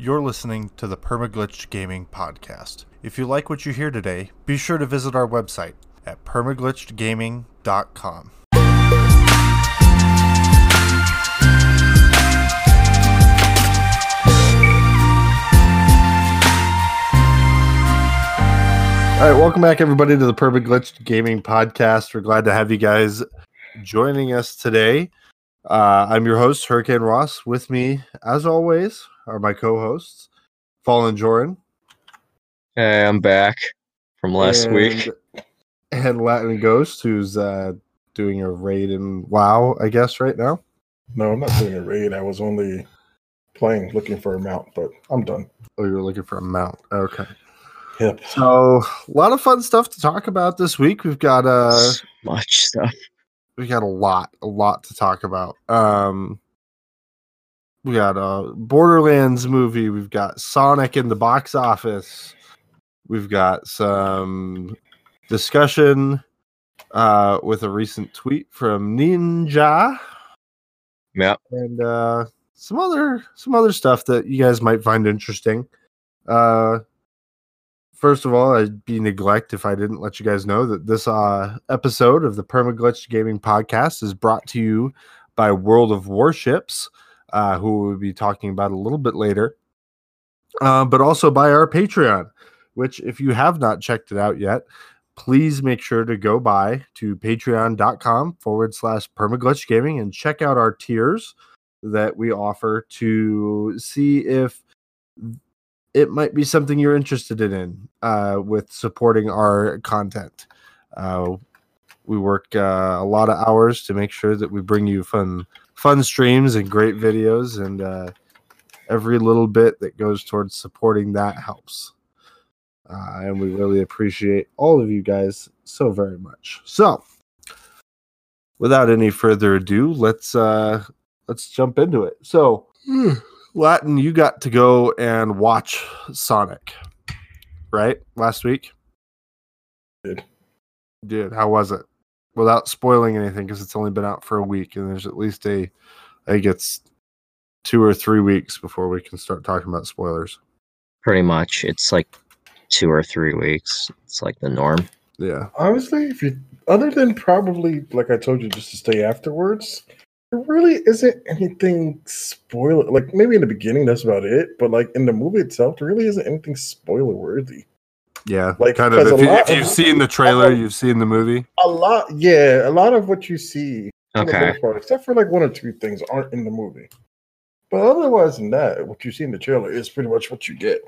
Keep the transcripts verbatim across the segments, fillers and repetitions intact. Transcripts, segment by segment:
You're listening to the Permaglitched Gaming Podcast. If you like what you hear today, be sure to visit our website at permaglitched gaming dot com. All right, welcome back, everybody, to the Permaglitched Gaming Podcast. We're glad to have you guys joining us today. Uh, I'm your host, Hurricane Ross. With me, as always, are my co-hosts, Fallen Joran. Hey, I'm back from last and, week. And Latin Ghost, who's uh, doing a raid in WoW, I guess, right now. No, I'm not doing a raid. I was only playing, looking for a mount, but I'm done. Oh, you were looking for a mount. Okay. Yep. So, a lot of fun stuff to talk about this week. We've got uh, So much stuff. we got a lot, a lot to talk about. Um, we got a Borderlands movie. We've got Sonic in the box office. We've got some discussion uh, with a recent tweet from Ninja, Yep. and uh, some other some other stuff that you guys might find interesting. Uh, First of all, I'd be neglect if I didn't let you guys know that this uh, episode of the Permaglitched Gaming Podcast is brought to you by World of Warships, uh, who we'll be talking about a little bit later, uh, but also by our Patreon, which if you have not checked it out yet, please make sure to go by to patreon.com forward slash Permaglitched Gaming and check out our tiers that we offer to see if it might be something you're interested in uh, with supporting our content. Uh, we work uh, a lot of hours to make sure that we bring you fun, fun streams and great videos, and uh, every little bit that goes towards supporting that helps. Uh, and we really appreciate all of you guys so very much. So, without any further ado, let's uh, let's jump into it. So. Latin, you got to go and watch Sonic, right? Last week? Did. Did. How was it? Without spoiling anything, because it's only been out for a week, and there's at least a, I think it's two or three weeks before we can start talking about spoilers. Pretty much. It's like two or three weeks. It's like the norm. Yeah. Honestly, if you other than probably like I told you, just to stay afterwards, there really isn't anything spoiler. Like maybe in the beginning, that's about it. But like in the movie itself, there really isn't anything spoiler worthy. Yeah, Like, kind of. 'cause If, a you, lot if you've of- seen the trailer, uh, you've seen the movie. A lot, yeah, a lot of what you see, for the Okay. most part, except for like one or two things, aren't in the movie. But otherwise than that, what you see in the trailer is pretty much what you get.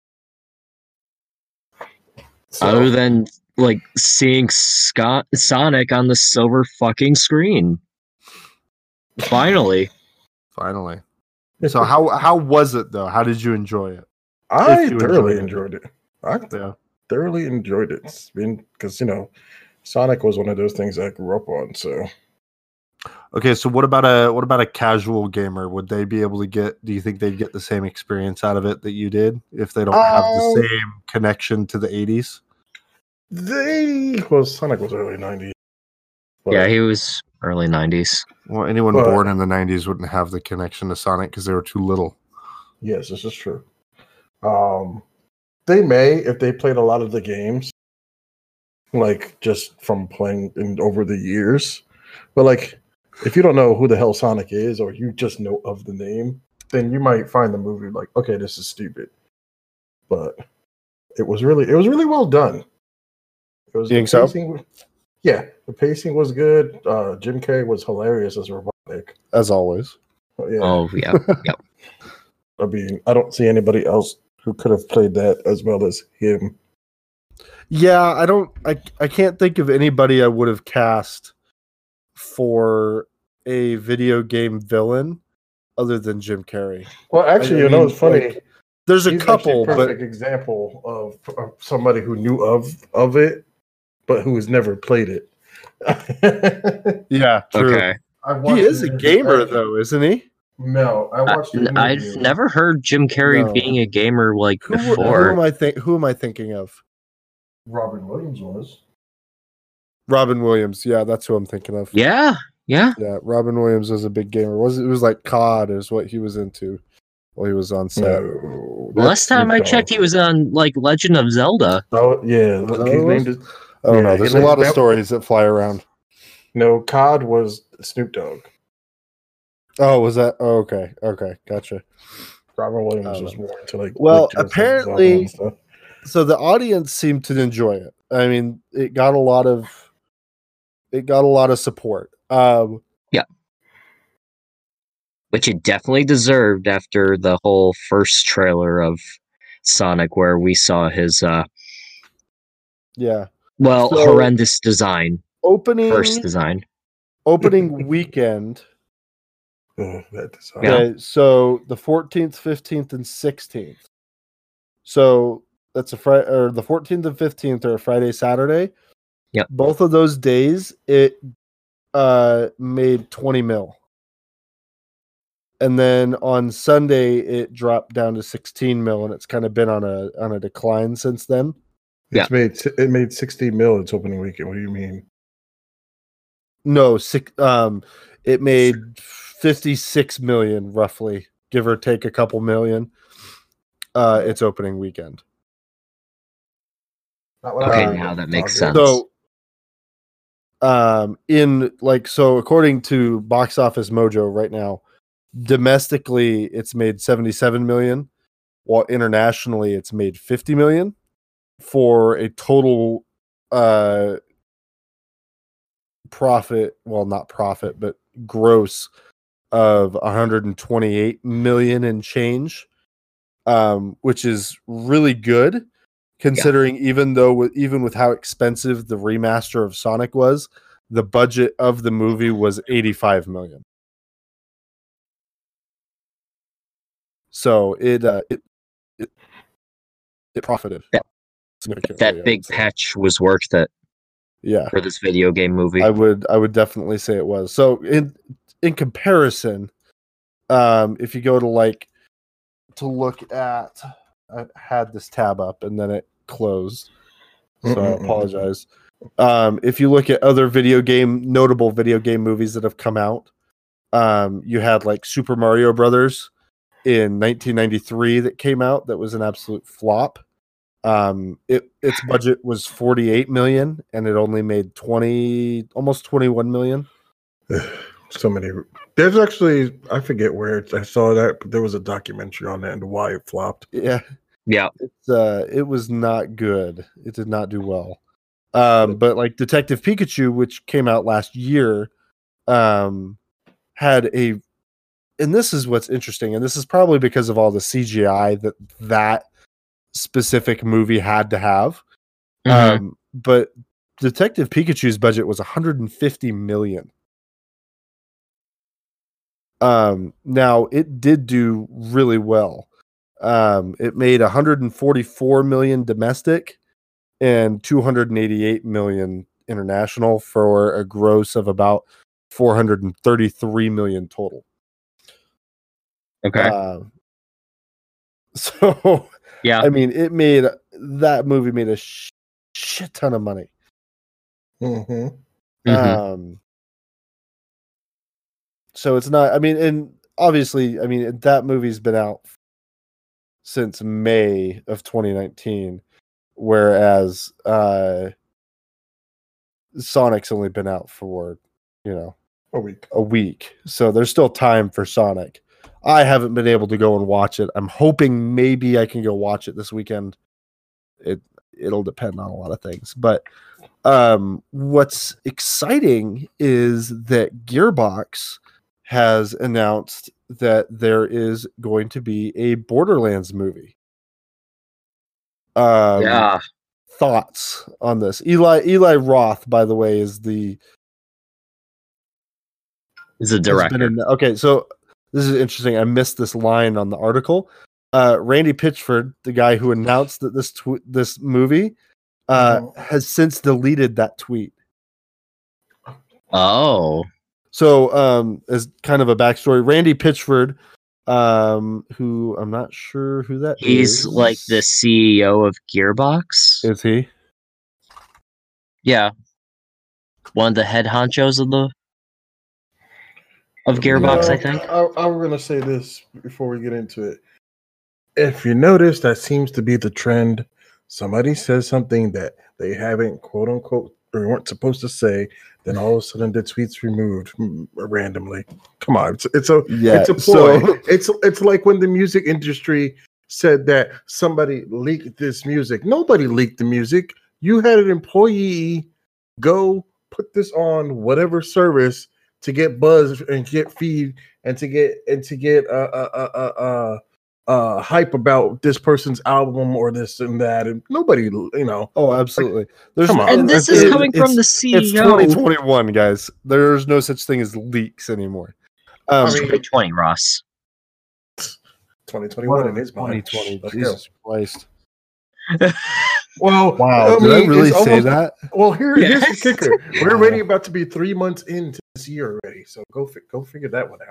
So, Other than like seeing Scott Sonic on the silver fucking screen. Finally. Finally. So how how was it though? How did you enjoy it? I if you thoroughly enjoyed enjoyed it. I Yeah. thoroughly enjoyed it. It's been because you know, Sonic was one of those things I grew up on. So Okay, so what about a what about a casual gamer? Would they be able to get? Do you think they'd get the same experience out of it that you did if they don't have Um, the same connection to the eighties? they well, Sonic was early nineties. Yeah, he was early nineties. Well, anyone But- born in the nineties wouldn't have the connection to Sonic because they were too little. Yes, this is true. Um, they may if they played a lot of the games, like just from playing in over the years. But like, if you don't know who the hell Sonic is, or you just know of the name, then you might find the movie like, okay, this is stupid. But it was really, it was really well done. It was You think the so? pacing- Yeah, the pacing was good. Uh, Jim Carrey was hilarious as Robotnik. As always. But yeah. Oh yeah. Yep. I mean, I don't see anybody else who could have played that as well as him. Yeah, I don't. I I can't think of anybody I would have cast for a video game villain other than Jim Carrey. Well, actually, I you know, mean, it's funny. like, There's a He's couple, actually a but perfect example of, of somebody who knew of of it, but who has never played it. yeah, true. Okay. I watched He is the a interview- gamer, though, isn't he? No, I I, watched. the I've interview. never heard Jim Carrey No. being a gamer like Who, who before. am I think? Who am I thinking of? Robin Williams was. Robin Williams. Yeah, that's who I'm thinking of. Yeah, yeah. Yeah, Robin Williams was a big gamer. Was it was like C O D is what he was into while he was on set. No. Last time I Snoop checked, Dogg. he was on like Legend of Zelda. Oh yeah, look, Oh, he's it named was? it. I don't Yeah, know. he There's a li- lot of that- stories that fly around. No, C O D was Snoop Dogg. Oh, was that? Oh, okay. Okay. Gotcha. Robert Williams don't was know. more into like. Well, Legend of Zelda apparently- and stuff. So the audience seemed to enjoy it. I mean, it got a lot of it got a lot of support. Um, Which it definitely deserved after the whole first trailer of Sonic, where we saw his uh, yeah. well, So- horrendous design, Opening first design. opening weekend. Ugh, that design. Yeah. Okay, so the fourteenth, fifteenth, and sixteenth. So that's a Friday, or the fourteenth and fifteenth are Friday, Saturday. Yep. Both of those days, it uh made twenty mil. And then on Sunday, it dropped down to sixteen mil, and it's kind of been on a on a decline since then. It's made it made sixty mil its opening weekend. What do you mean? No, six. Um, it made fifty-six million, roughly, give or take a couple million. Uh, its opening weekend. Not what Okay, I- now that makes Dog sense. So, um, in like so, according to Box Office Mojo, right now, domestically it's made seventy-seven million, while internationally it's made fifty million, for a total uh profit. Well, not profit, but gross of one hundred twenty-eight million and change, um, which is really good. Considering even though with, even with how expensive the remaster of Sonic was, the budget of the movie was eighty-five million. So it uh, it, it it profited. Yeah. significantly, I That would big say. patch was worth it Yeah, for this video game movie. I would I would definitely say it was. So in in comparison, um, if you go to like to look at, I had this tab up and then it closed, so I Mm-mm-mm. apologize. Um, if you look at other video game notable video game movies that have come out, um, you had like Super Mario Brothers in nineteen ninety-three that came out that was an absolute flop. Um, it its budget was forty-eight million and it only made twenty, almost twenty-one million. So many. There's actually, I forget where it's, I saw that, but there was a documentary on that and why it flopped. Yeah, Yeah. it's uh, it was not good. It did not do well. Um, but like Detective Pikachu, which came out last year, um, had a, and this is what's interesting, and this is probably because of all the C G I that that specific movie had to have. Mhm. Um, but Detective Pikachu's budget was one hundred fifty million. Um, now it did do really well. Um, it made one hundred forty-four million domestic and two hundred eighty-eight million international for a gross of about four hundred thirty-three million total. Okay. Um, so yeah. I mean, it made that movie made a sh- shit ton of money. Mm-hmm. Mhm. Um, so it's not. I mean, and obviously, I mean that movie's been out since May of twenty nineteen, whereas uh, Sonic's only been out for you know A week. a week. So there's still time for Sonic. I haven't been able to go and watch it. I'm hoping maybe I can go watch it this weekend. It it'll depend on a lot of things, but um, what's exciting is that Gearbox has announced that there is going to be a Borderlands movie. Um, yeah. Thoughts on this? Eli Eli Roth, by the way, is the Is a has been director. in- okay, so this is interesting. I missed this line on the article. Uh, Randy Pitchford, the guy who announced that this tw- this movie, uh, Mhm. has since deleted that tweet. Oh. So, um, as kind of a backstory, Randy Pitchford, um, who I'm not sure who that is. He's like the C E O of Gearbox. Is he? Yeah. One of the head honchos of the of Gearbox, No, I think. I, I'm going to say this before we get into it. if you notice, that seems to be the trend. Somebody says something that they haven't, quote unquote, or weren't supposed to say, then all of a sudden the tweet's removed randomly. Come on, it's, it's a Yeah, it's a ploy. so- it's it's like when the music industry said that somebody leaked this music. Nobody leaked the music. You had an employee go put this on whatever service to get buzz and get feed and to get and to get uh uh uh uh. uh uh hype about this person's album or this and that, and nobody, you know. Oh, absolutely. There's come on. And this it's- is coming it's- from the C It's E O. twenty twenty-one, guys. There's no such thing as leaks anymore. Um, I mean, twenty twenty, Ross. twenty twenty-one in his mind. twenty twenty. Let's Jesus Christ. go. Well, Wow. I Did I mean, really it's say almost- that? Well, here, here's Yes. the kicker. We're already about to be three months into this year already, so go fi- go figure that one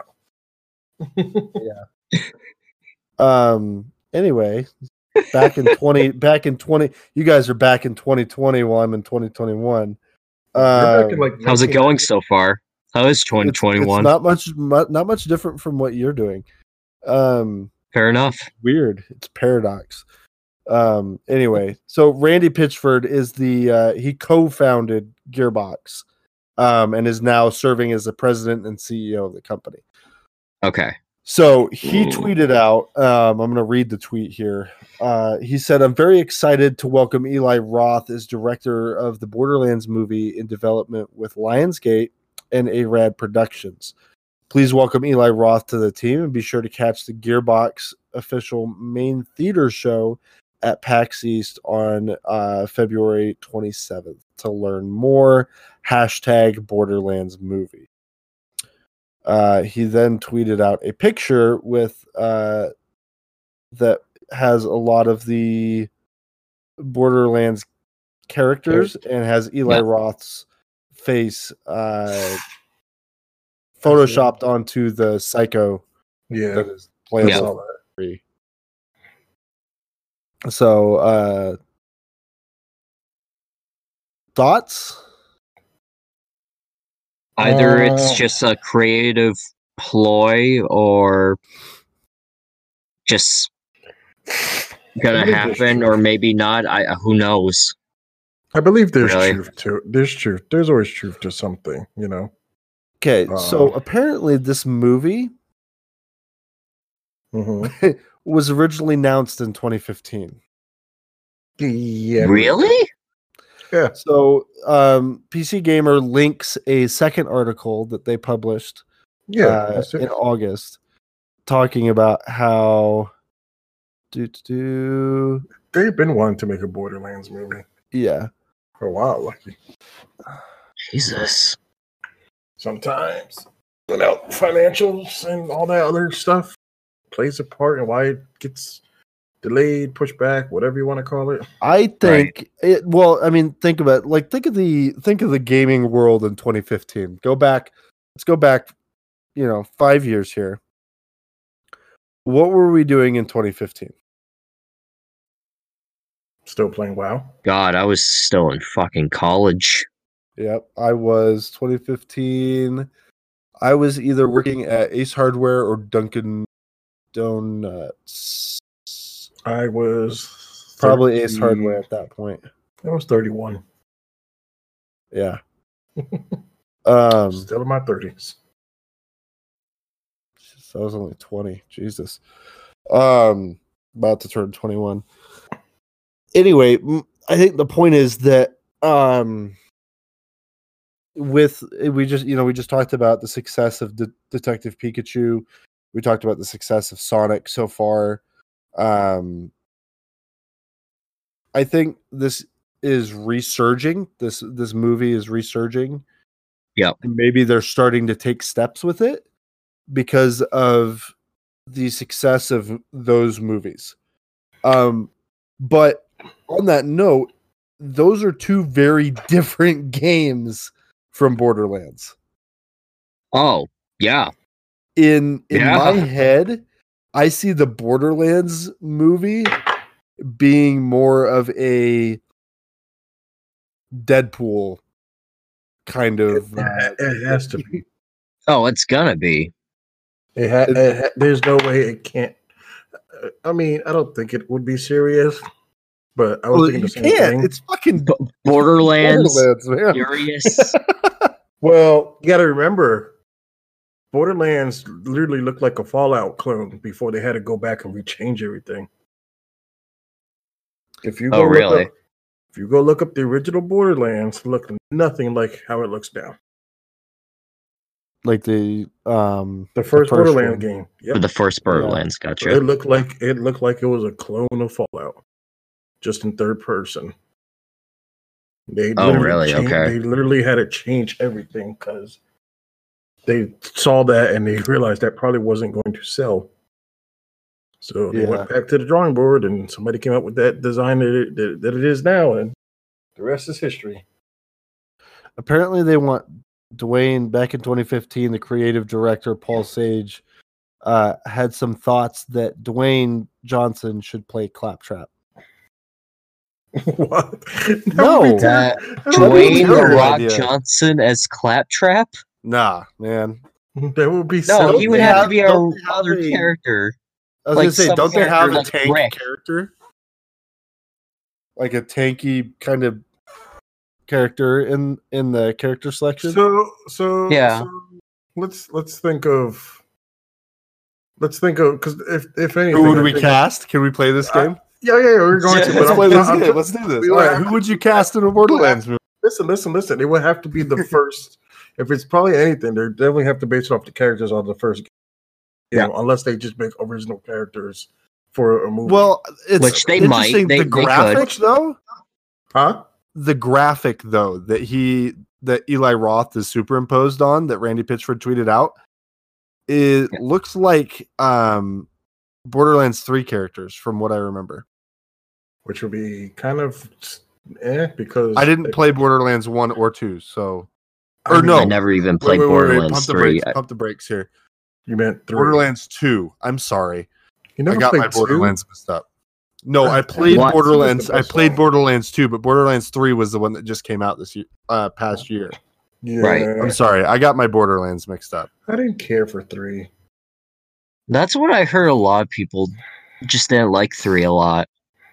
out. Um. Anyway, back in twenty, back in twenty, you guys are back in twenty twenty while I'm in twenty twenty-one. We're back in, Um, like, How's it nineteen going so far? How is twenty it's, it's twenty-one? not much, mu- not much different from what you're doing. Um. Fair enough. Weird. It's paradox. Um. Anyway, so Randy Pitchford is the uh, he co-founded Gearbox, um, and is now serving as the president and C E O of the company. Okay. So he Ooh. tweeted out, um, I'm going to read the tweet here. Uh, he said, I'm very excited to welcome Eli Roth as director of the Borderlands movie in development with Lionsgate and A R A D Productions. Please welcome Eli Roth to the team and be sure to catch the Gearbox official main theater show at PAX East on uh, February twenty-seventh. To learn more, hashtag Borderlands movie. Uh, he then tweeted out a picture with uh, that has a lot of the Borderlands characters and has Eli Yeah. Roth's face uh, photoshopped onto the Psycho Yeah, that is I playable. Yeah. saw that. Free. So, uh, thoughts? Either it's Uh, just a creative ploy or just gonna I believe there's happen, truth. or maybe not. I who knows? I believe there's Really? truth to there's truth. There's always truth to something, you know. Okay, so Uh. apparently this movie hmm was originally announced in twenty fifteen. Yeah, Really? Yeah, So, um, P C Gamer links a second article that they published yeah. uh, that's it. in August, talking about how do do do They've been wanting to make a Borderlands movie yeah. for a while, Lucky. Jesus. Sometimes, you know, financials and all that other stuff plays a part in why it gets delayed, pushed back, whatever you want to call it. I think it. Well, I mean, think about it. Like think of the think of the gaming world in twenty fifteen. Go back. Let's go back. You know, five years here. What were we doing in twenty fifteen? Still playing WoW. God, I was still in fucking college. Yep, I was twenty fifteen. I was either working at Ace Hardware or Dunkin' Donuts. I was Probably Ace thirty Hardware at that point. I was thirty-one. Yeah. um, Still in my thirties. I was only twenty. Jesus. Um, about to turn twenty-one. Anyway, m- I think the point is that um, with we just you know we just talked about the success of De- Detective Pikachu. We talked about the success of Sonic so far. Um, I think this is resurging. This this movie is resurging. Yep. And maybe they're starting to take steps with it because of the success of those movies. Um, but on that note, those are two very different games from Borderlands. Oh, yeah. In in Yeah. my head, I see the Borderlands movie being more of a Deadpool kind of. It, Uh, it has to be. Oh, it's gonna be. It ha- it ha- there's no way it can't. I mean, I don't think it would be serious, but I was Well, thinking you the same can't. thing. It's fucking B- Borderlands, Borderlands, man. Furious. Well, you got to remember, Borderlands literally looked like a Fallout clone before they had to go back and rechange everything. If you go Oh, look really? up, if you go look up the original Borderlands, it looked nothing like how it looks now. Like the um The first, first Borderlands one. game, For yep. the first Borderlands, gotcha. It looked like it looked like it was a clone of Fallout, just in third person. They Oh, literally really? changed- Okay. They literally had to change everything because they saw that and they realized that probably wasn't going to sell. So they Yeah. went back to the drawing board, and somebody came up with that design that it, that, that it is now, and the rest is history. Apparently, they want Dwayne back in twenty fifteen. The creative director Paul Sage uh, had some thoughts that Dwayne Johnson should play Claptrap. What? No. would be ter- That that would be Dwayne The terrible Rock idea. Johnson as Claptrap? Nah, man. ter- That would be No, so. he would they have, have- to be a don't they have other a- character. I was Like gonna say, some don't they have character a like tank Rick. character? Like a tanky kind of character in in the character selection? So so Yeah. so let's let's think of let's think of because if if anything, Who would I we think- cast? Can we play this I- game? Yeah, yeah, yeah, we're going to. Let's But play I'm, this I'm, game. I'm, Let's do this. we All would right, have who to- would you cast in a Borderlands movie? listen, listen, listen. It would have to be the first. If it's probably anything, they definitely have to base it off the characters on the first game. You Yeah. know, unless they just make original characters for a movie. Well, it's Which they might. interesting. They- the they graphic, could. though, huh? the graphic though that he that Eli Roth is superimposed on that Randy Pitchford tweeted out, it Yeah. looks like um, Borderlands three characters from what I remember. Which would be kind of eh because I didn't play Borderlands one or two, so I or mean, no. I never even wait, played wait, wait, wait, Borderlands pump the three. brakes, pump the brakes here. You meant three. Borderlands two. I'm sorry, You I never got played my two? Borderlands messed up. No, I God, played What? Borderlands. Two I is the played best one. Borderlands two, but Borderlands three was the one that just came out this year, uh, past year. Yeah, Right. I'm sorry, I got my Borderlands mixed up. I didn't care for three. That's what I heard. A lot of people just didn't like three a lot.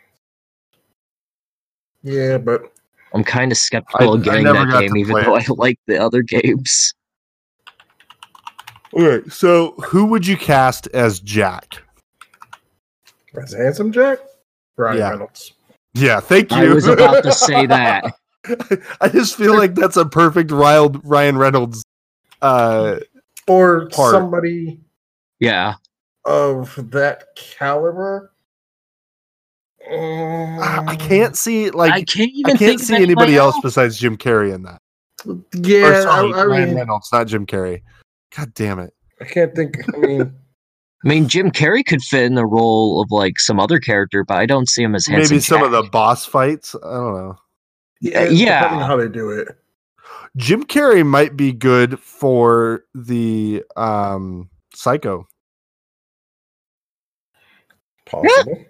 Yeah, but I'm kind of skeptical I- of I getting never that got game, to even play though I it. like the other games. Okay, so who would you cast as Jack? as Handsome Jack, Ryan Yeah. Reynolds. Yeah, thank you. I was about to say that. I just feel like that's a perfect Ryan Ryan Reynolds. Uh, Or Part. somebody Yeah. of that caliber. I I can't see like I I, can't even can't think see of anybody else else. besides Jim Carrey in that. Yeah, Or, sorry, I, I Ryan mean, Reynolds, not Jim Carrey. God damn it! I can't think. I mean, I mean, Jim Carrey could fit in the role of like some other character, but I don't see him as handsome. Maybe some of Jack. the boss fights. I don't know. yeah, yeah. depending on how they do it. Jim Carrey might be good for the um, Psycho. Possible.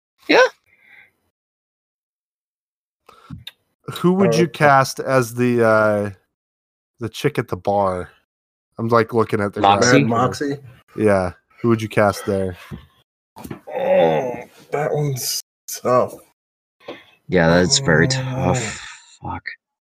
Who would Uh, you cast as the uh, the chick at the bar? I'm like looking at the Moxie? Mad Moxie. Yeah, who would you cast there? Oh, that one's tough. Yeah, that's very Oh. tough. Fuck.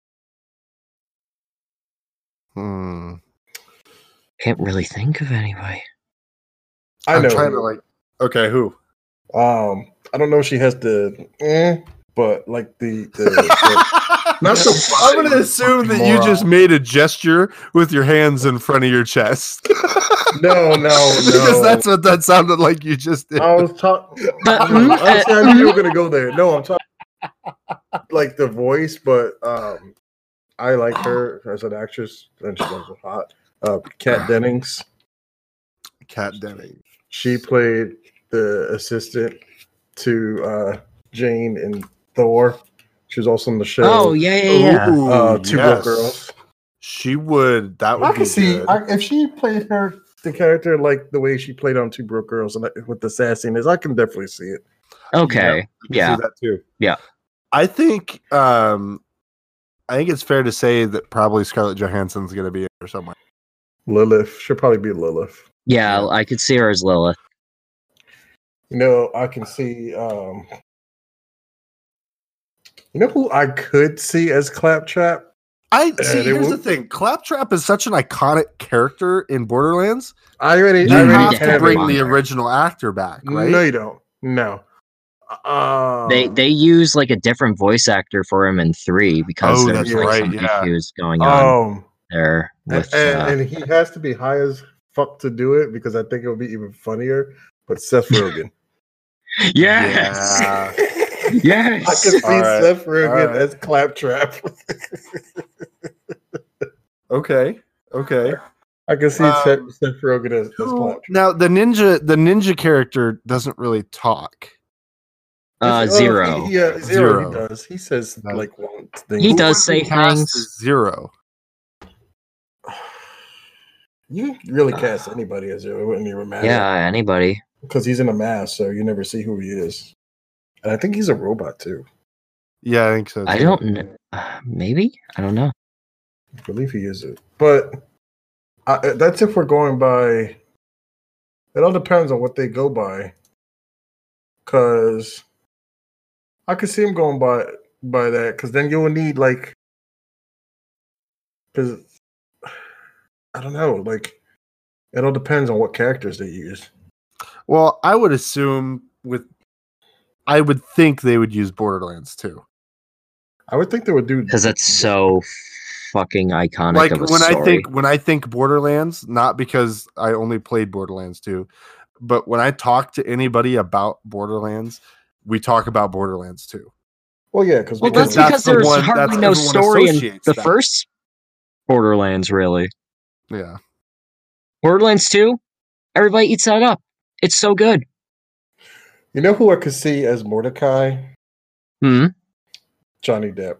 Hmm. Can't really think of anyway. I I'm know. trying to like. Okay, who? Um, I don't know if she has the, eh, but like the, the, the not the I'm going to body, assume that fucking you moron. just made a gesture with your hands in front of your chest. no, no, Because no. that's what that sounded like you just did. I was talking. But- Honestly, I knew you were gonna go there. No, I'm talking like the voice, but um, I like her as an actress, and she's also hot. Uh, Kat Dennings. Kat Denning. She played the assistant to uh, Jane in Thor. She was also in the show. Oh yeah, yeah, yeah. Ooh, uh, Two yes. Broke Girls. She would. That would I be can see good. I, if she played her the character like the way she played on Two Broke Girls and I- with the sassiness. I can definitely see it. Okay. I can Yeah. see that too. Yeah. I think. Um, I think it's fair to say that probably Scarlett Johansson's going to be in there somewhere. Lilith. She'll probably be Lilith. Yeah, I could see her as Lilith. You know, I can see. Um, you know who I could see as Claptrap? I see. And it Here's the would- thing: Claptrap is such an iconic character in Borderlands. I already. You I need already have to to have bring him on the there. original actor back, right? No, you don't. No. Uh, They they use like a different voice actor for him in three because Oh, there's that's like right, some yeah. issues going on um, there with. and, uh, and he has to be high as fuck to do it because I think it would be even funnier. But Seth Rogen. yes, Yeah. yes. I can see All right, Seth Rogen all right. as Claptrap. Okay. Okay. I can see Um, Seth, Seth Rogen as, as Who- Claptrap. now the ninja, the ninja character doesn't really talk. Uh, Yes, oh, Zero. He, yeah, Zero. Zero. He does. He says Does. like one thing. He Who does would say be cast things. as Zero. You can really cast anybody as Zero. It wouldn't even matter. Yeah, anybody. Because he's in a mask, so you never see who he is. And I think he's a robot too. Yeah, I think so. I too. don't know. Uh, maybe I don't know. I believe he is it. But I, that's if we're going by. It all depends on what they go by. Because I could see him going by by that. Because then you will need like. Because I don't know. Like it all depends on what characters they use. Well, I would assume with, I would think they would use Borderlands too. I would think they would do Because that's so fucking iconic Like of a when story. I think when I think Borderlands, not because I only played Borderlands two, but when I talk to anybody about Borderlands, we talk about Borderlands two. Well, yeah, because well, because that's because that's the there's one- hardly that's no everyone story in associates the that. first Borderlands. Really, Yeah. Borderlands two. Everybody eats that up. It's so good. you know who I could see as Mordecai? Hmm. Johnny Depp.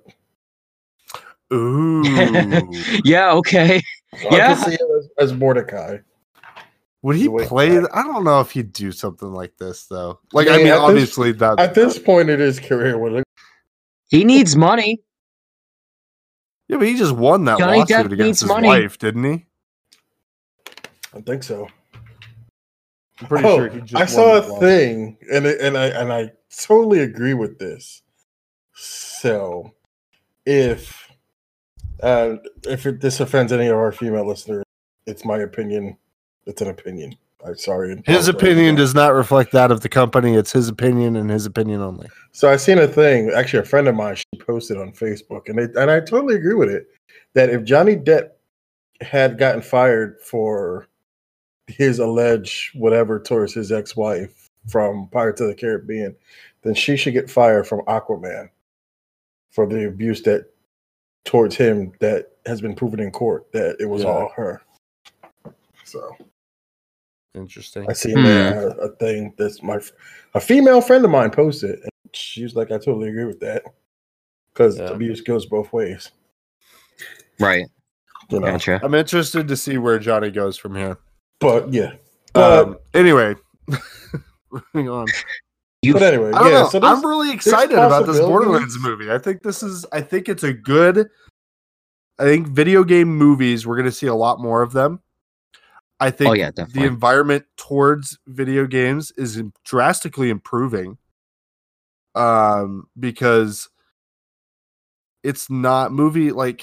Ooh. Yeah. Okay. I Yeah. could see him as, as Mordecai. Would he The way- play? th- I don't know if he'd do something like this though. Like I Yeah, mean, at this- obviously that. At this point in his career, what He needs money. Yeah, but he just won that Johnny lawsuit Depp against needs his money. wife, didn't he? I think so. I'm pretty Oh, sure he just. I won saw a that lawsuit. thing, and it, and I and I totally agree with this. So, if uh, if it, this offends any of our female listeners, it's my opinion. It's an opinion. I'm sorry. His opinion does not reflect that of the company. It's his opinion and his opinion only. So I seen a thing. Actually, a friend of mine she posted on Facebook, and it, and I totally agree with it. That if Johnny Depp had gotten fired for his alleged whatever towards his ex-wife from Pirates of the Caribbean, then she should get fired from Aquaman for the abuse that towards him that has been proven in court that it was Yeah. all her. So Interesting. I seen Hmm. that, a thing that's my a female friend of mine posted, and she was like, "I totally agree with that because Yeah. abuse goes both ways." Right. You know, Gotcha. I'm interested to see where Johnny goes from here. but yeah, but Um, anyway, moving on. You but anyway, I don't yeah. know. So there's- I'm really excited about this possibilities. Borderlands movie. I think this is. I think it's a good. I think video game movies. We're going to see a lot more of them. I think Oh, yeah, the definitely. environment towards video games is im- drastically improving. Um, because it's not movie like.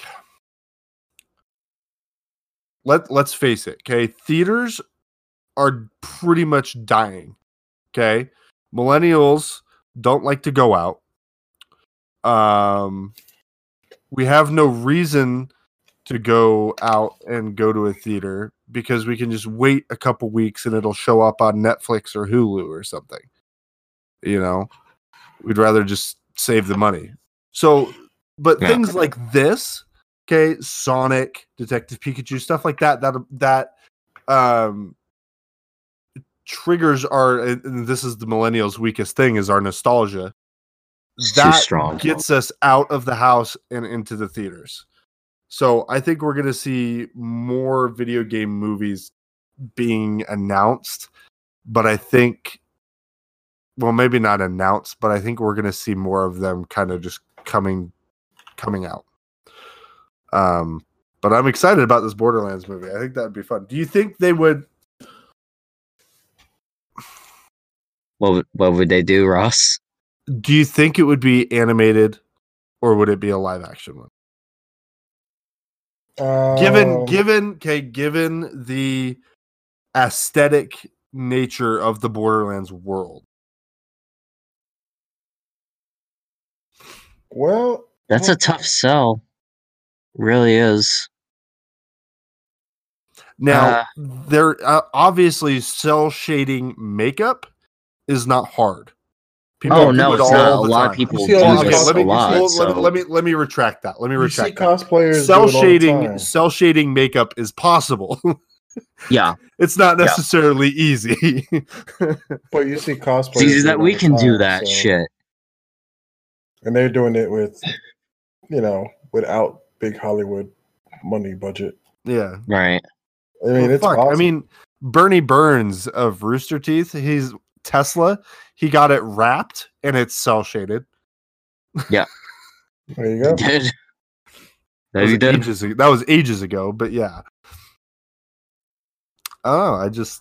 Let Let's face it. Okay, theaters are pretty much dying. Okay, millennials don't like to go out. Um, we have no reason to go out and go to a theater because we can just wait a couple weeks and it'll show up on Netflix or Hulu or something. You know, we'd rather just save the money. So, but Yeah. things like this, okay, Sonic, Detective Pikachu, stuff like that, that that um triggers our, and this is the millennials' weakest thing, is our nostalgia. It's too That strong. gets us out of the house and into the theaters. So I think we're going to see more video game movies being announced, but I think, well, maybe not announced, but I think we're going to see more of them kind of just coming, coming out. Um, but I'm excited about this Borderlands movie. I think that'd be fun. Do you think they would? What would, what would they do, Ross? Do you think it would be animated, or would it be a live action one? Um, Given, given, okay, given the aesthetic nature of the Borderlands world. Well, That's a tough sell. Really is. Now, Uh, there uh, obviously cell shading makeup is not hard. oh do no, it it's all not. A the lot time. of people You see do all these this let a me, lot. well, So. let me let me let me retract that. Let me you see retract that. cosplayers Cell do it all the shading, time. cell shading makeup is possible. Yeah, It's not Yeah. necessarily easy. But you see cosplayers it's easy do that it all we the can do time, that so- shit. and they're doing it with, you know, without big Hollywood money budget. yeah. Right. I mean, Well, it's fuck. possible. I mean, Bernie Burns of Rooster Teeth, he's Tesla. He got it wrapped and it's cell shaded. there you He go. did. That That was he did. ages ago. That was ages ago, but yeah. Oh, I just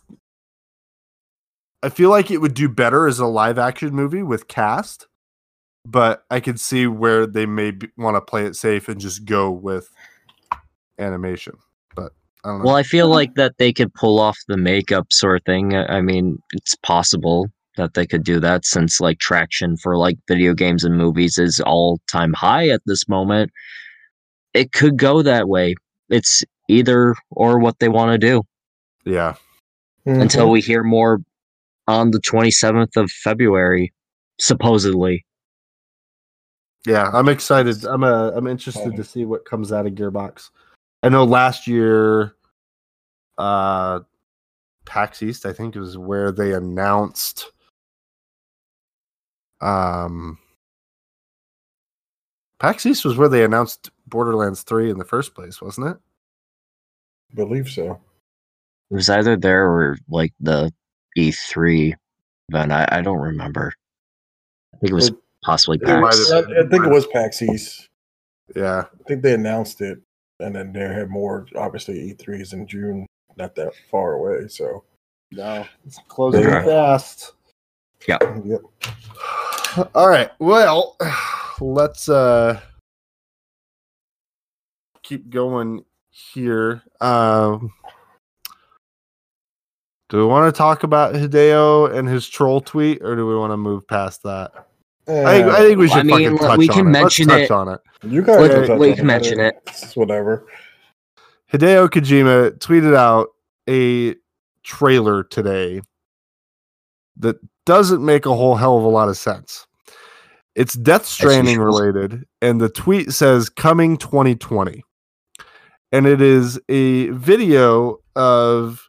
I feel like it would do better as a live action movie with cast, but I could see where they may want to play it safe and just go with animation. But I don't know. Well, I feel like that they could pull off the makeup sort of thing. I I mean, it's possible that they could do that since like traction for like video games and movies is all time high at this moment. It could go that way. It's either or what they want to do yeah. until Mhm. we hear more on the twenty-seventh of February, supposedly. Yeah, I'm excited. I'm uh, I'm interested to see what comes out of Gearbox. I know last year, uh, PAX East, I think, was where they announced. Um, PAX East was where they announced Borderlands three in the first place, wasn't it? believe so. It was either there or like the E three event. I, I don't remember. I think it was But possibly It was- PAX. I, I think it was PAX East. Yeah. I think they announced it, and then they had more. Obviously, E three is in June, not that far away. So, No, it's closing Okay. fast. yep. All right. Well, let's uh keep going here. Um do we want to talk about Hideo and his troll tweet, or do we want to move past that? I think, I think we should I mean, fucking touch we on can it. mention Let's touch it. on it. You guys We- can touch we on can mention it. It's whatever. Hideo Kojima tweeted out a trailer today that doesn't make a whole hell of a lot of sense. It's Death Stranding usual. related, and the tweet says coming twenty twenty. And it is a video of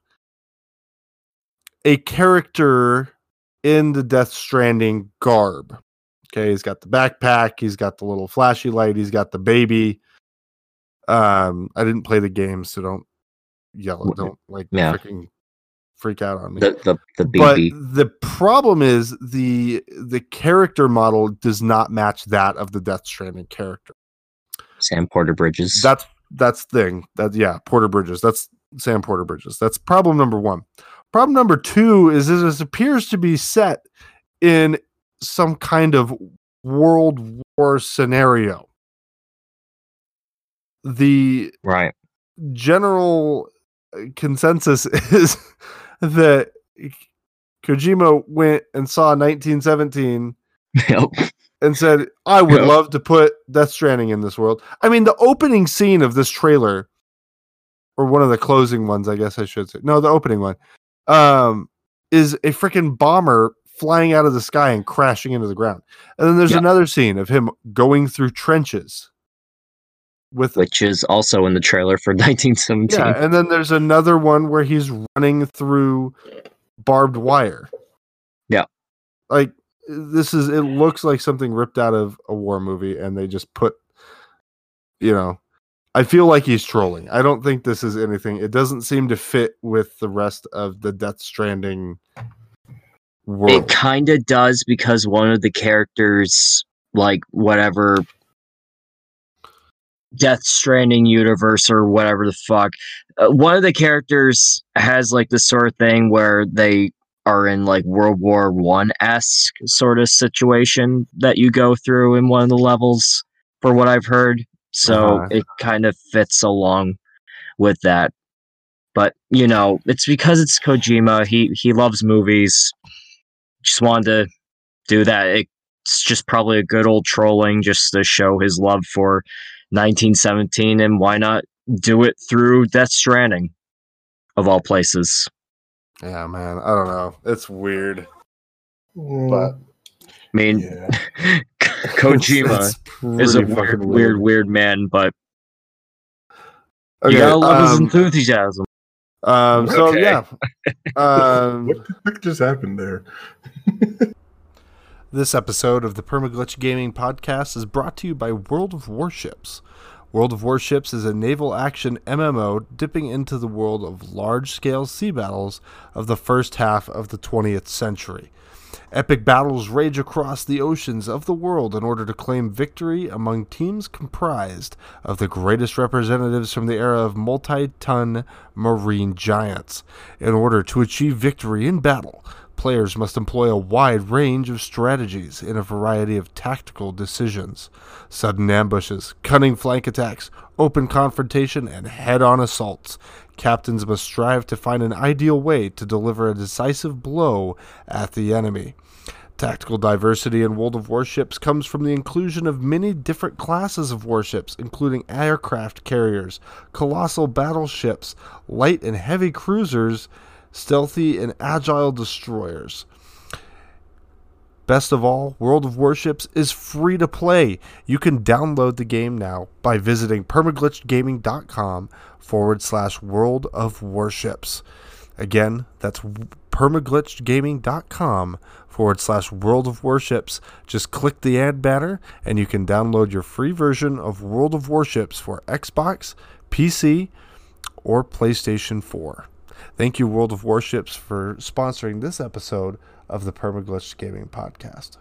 a character in the Death Stranding garb. Okay, he's got the backpack, he's got the little flashy light, he's got the baby. Um, I didn't play the game, so don't yell, don't like Yeah. freaking freak out on me. The the the But B B. the problem is the the character model does not match that of the Death Stranding character. Sam Porter Bridges. That's that's thing. That yeah, Porter Bridges. That's Sam Porter Bridges. That's problem number one. Problem number two is that this appears to be set in some kind of World War scenario. The right. general consensus is that Kojima went and saw nineteen seventeen Yep. and said, I would Yep. love to put Death Stranding in this world. I mean, the opening scene of this trailer, or one of the closing ones, I guess I should say. No, the opening one, um, is a freaking bomber flying out of the sky and crashing into the ground. And then there's Yep. another scene of him going through trenches with Which is also in the trailer for nineteen seventeen. yeah, and then there's another one where he's running through barbed wire. Yeah. Like this is it looks like something ripped out of a war movie, and they just put, you know, I feel like he's trolling. I don't think this is anything. It doesn't seem to fit with the rest of the Death Stranding world. It kind of does because one of the characters, like whatever Death Stranding universe or whatever the fuck, uh, one of the characters has like this sort of thing where they are in like World War One-esque sort of situation that you go through in one of the levels, for what I've heard. So Uh-huh. it kind of fits along with that. But, you know, it's because it's Kojima. He he loves movies. Just wanted to do that. It's just probably a good old trolling just to show his love for nineteen seventeen, and why not do it through Death Stranding, of all places. Yeah, man. I don't know. It's weird. Mm, But I mean, yeah. Kojima It's is a pretty weird, fucking weird, weird man, but Okay, you gotta love his um, enthusiasm. um, so Okay. yeah. Um, What the heck just happened there? This episode of the Permaglitch Gaming Podcast is brought to you by World of Warships. World of Warships is a naval action M M O dipping into the world of large-scale sea battles of the first half of the twentieth century. Epic battles rage across the oceans of the world in order to claim victory among teams comprised of the greatest representatives from the era of multi-ton marine giants. In order to achieve victory in battle, players must employ a wide range of strategies in a variety of tactical decisions. Sudden ambushes, cunning flank attacks, open confrontation, and head-on assaults. Captains must strive to find an ideal way to deliver a decisive blow at the enemy. Tactical diversity in World of Warships comes from the inclusion of many different classes of warships, including aircraft carriers, colossal battleships, light and heavy cruisers, stealthy and agile destroyers. Best of all, World of Warships is free to play. You can download the game now by visiting permaglitchedgaming.com forward slash World of Warships. Again, that's permaglitchedgaming.com forward slash World of Warships. Just click the ad banner and you can download your free version of World of Warships for Xbox, P C, or PlayStation four. Thank you, World of Warships, for sponsoring this episode of the Permaglitch Gaming Podcast.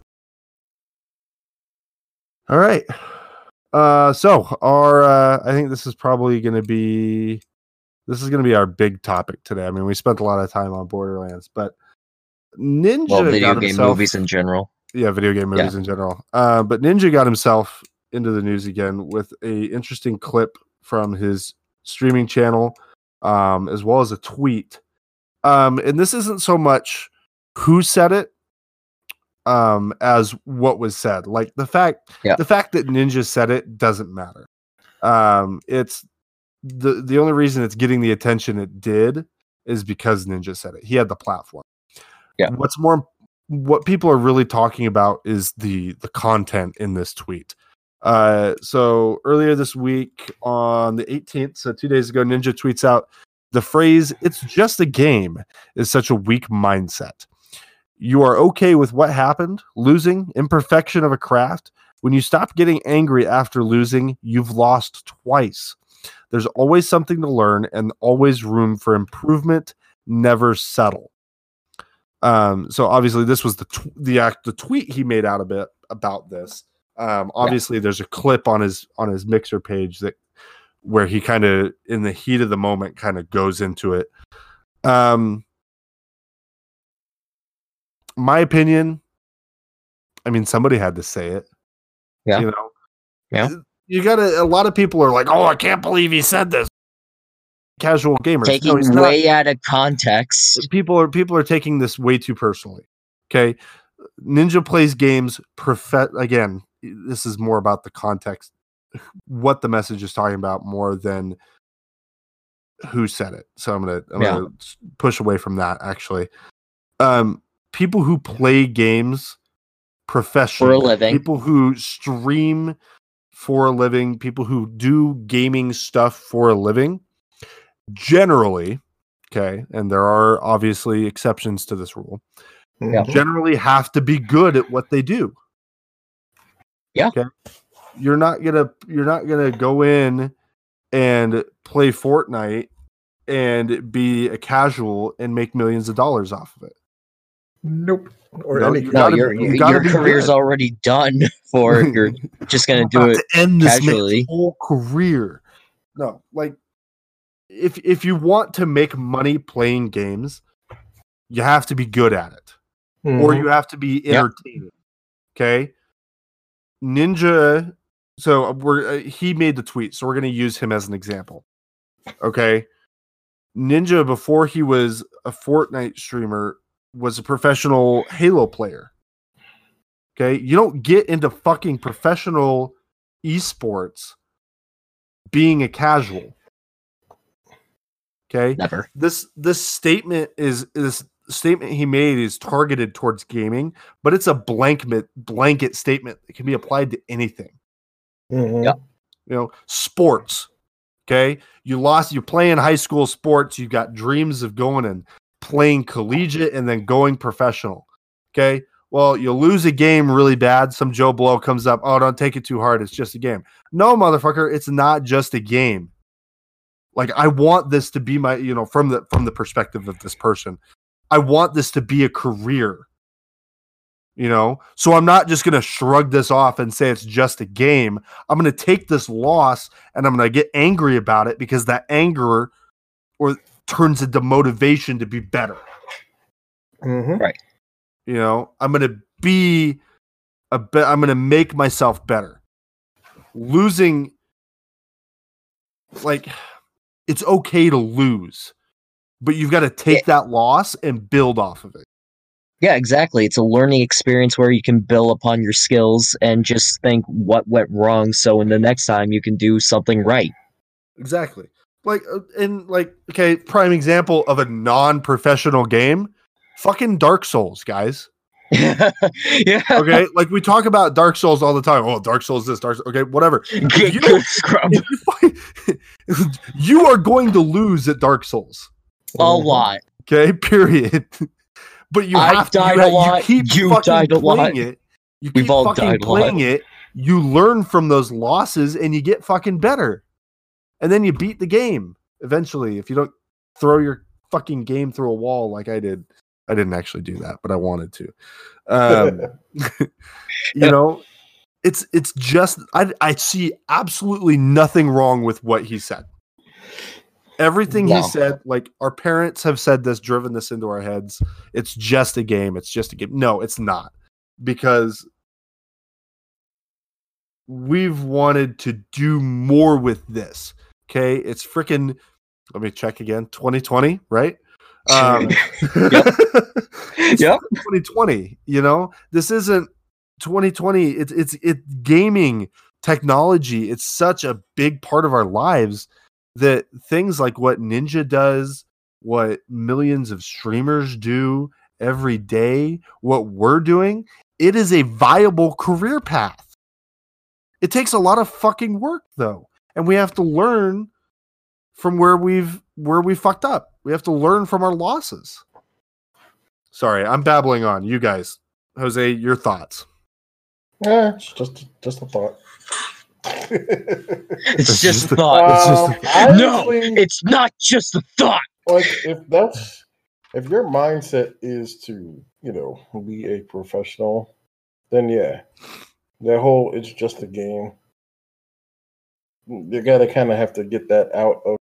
All right. Uh, so our, uh, I think this is probably going to be, this is going to be our big topic today. I mean, we spent a lot of time on Borderlands, but Ninja Well, video got game himself, movies in general. yeah, video game movies Yeah. in general. Uh, but Ninja got himself into the news again with a interesting clip from his streaming channel, um, as well as a tweet. Um, and this isn't so much who said it, um, as what was said. Like the fact, Yeah. the fact that Ninja said it doesn't matter. Um, it's the the only reason it's getting the attention it did is because Ninja said it. He had the platform. Yeah. What's more, what people are really talking about is the the content in this tweet. Uh, so earlier this week on the eighteenth, so two days ago, Ninja tweets out the phrase, "It's just a game," is such a weak mindset. You are okay with what happened, losing, imperfection of a craft. When you stop getting angry after losing, you've lost twice. There's always something to learn and always room for improvement. Never settle. Um, so obviously this was the tw- the act the tweet he made out a bit about this. Um, obviously yeah. There's a clip on his on his Mixer page that where he kind of in the heat of the moment kind of goes into it. Um, my opinion, I mean, somebody had to say it. Yeah. You know, yeah. You gotta, a lot of people are like, oh, I can't believe he said this. Casual gamers. Taking no, way not. out of context. People are, people are taking this way too personally. Okay. Ninja plays games, prof- again, this is more about the context, what the message is talking about more than who said it. So I'm going to, I'm yeah. going to push away from that actually. Um, people who play games professionally, for a living, people who stream for a living, people who do gaming stuff for a living, generally, okay, and there are obviously exceptions to this rule, yeah. generally have to be good at what they do. Yeah. Okay. You're not gonna you're not gonna go in and play Fortnite and be a casual and make millions of dollars off of it. Nope. Or no, any you no, gotta, your, you gotta your career's good. already done for you're just gonna do it to end this casually. whole career. No, like if if you want to make money playing games, You have to be good at it, Mhm. or you have to be Yep. entertaining. Okay, Ninja. So we're uh, he made the tweet, so we're going to use him as an example. Okay, Ninja, before he was a Fortnite streamer, was a professional Halo player. Okay, you don't get into fucking professional esports being a casual. Okay, Never. this this statement is this statement he made is targeted towards gaming, but it's a blanket blanket statement that can be applied to anything. Mhm. Yep. You know, sports. Okay, you lost. You're playing high school sports. You've got dreams of going and playing collegiate and then going professional. Okay, well, you lose a game really bad. Some Joe Blow comes up. Oh, don't take it too hard. It's just a game. No, motherfucker, it's not just a game. Like, I want this to be my, you know, from the from the perspective of this person, I want this to be a career. You know, so I'm not just going to shrug this off and say it's just a game. I'm going to take this loss and I'm going to get angry about it because that anger or turns into motivation to be better. Mhm. Right. You know, I'm going to be a be- I'm going to make myself better. Losing, like, it's okay to lose, but you've got to take that loss and build off of it. Yeah, exactly. It's a learning experience where you can build upon your skills and just think what went wrong, so in the next time you can do something right. Exactly. Like, uh, and like, okay, prime example of a non-professional game, fucking Dark Souls, guys. Yeah. Okay, like we talk about Dark Souls all the time. Oh, Dark Souls this, Dark Souls. Okay, whatever. If Good, you, good scrub. if you, find, you are going to lose at Dark Souls. A lot. Okay, period. But you I have to. died You, a ha- lot, you keep you fucking died a playing lot. it. You We've keep all fucking died a playing lot. it. You learn from those losses, and you get fucking better. And then you beat the game eventually. If you don't throw your fucking game through a wall like I did, I didn't actually do that, but I wanted to. Um, you know, it's it's just I I see absolutely nothing wrong with what he said. Everything No. he said, like our parents have said this, driven this into our heads. It's just a game. It's just a game. No, it's not, because we've wanted to do more with this. Okay, it's freaking. Let me check again. twenty twenty, right? Um, Yep. it's Yep. twenty twenty. You know, this isn't twenty twenty. It's it's it gaming technology. It's such a big part of our lives that things like what Ninja does, what millions of streamers do every day, what we're doing, it is a viable career path. It takes a lot of fucking work though, and we have to learn from where we've where we fucked up. We have to learn from our losses. Sorry, I'm babbling on. You guys, Jose, your thoughts? Yeah, it's just just a thought. It's It's just just a a- thought. it's just Um, a- I No, actually- it's not just a thought. like if that's if your mindset is to, you know, be a professional, then yeah, that whole it's just a game. You gotta kind of have to get that out of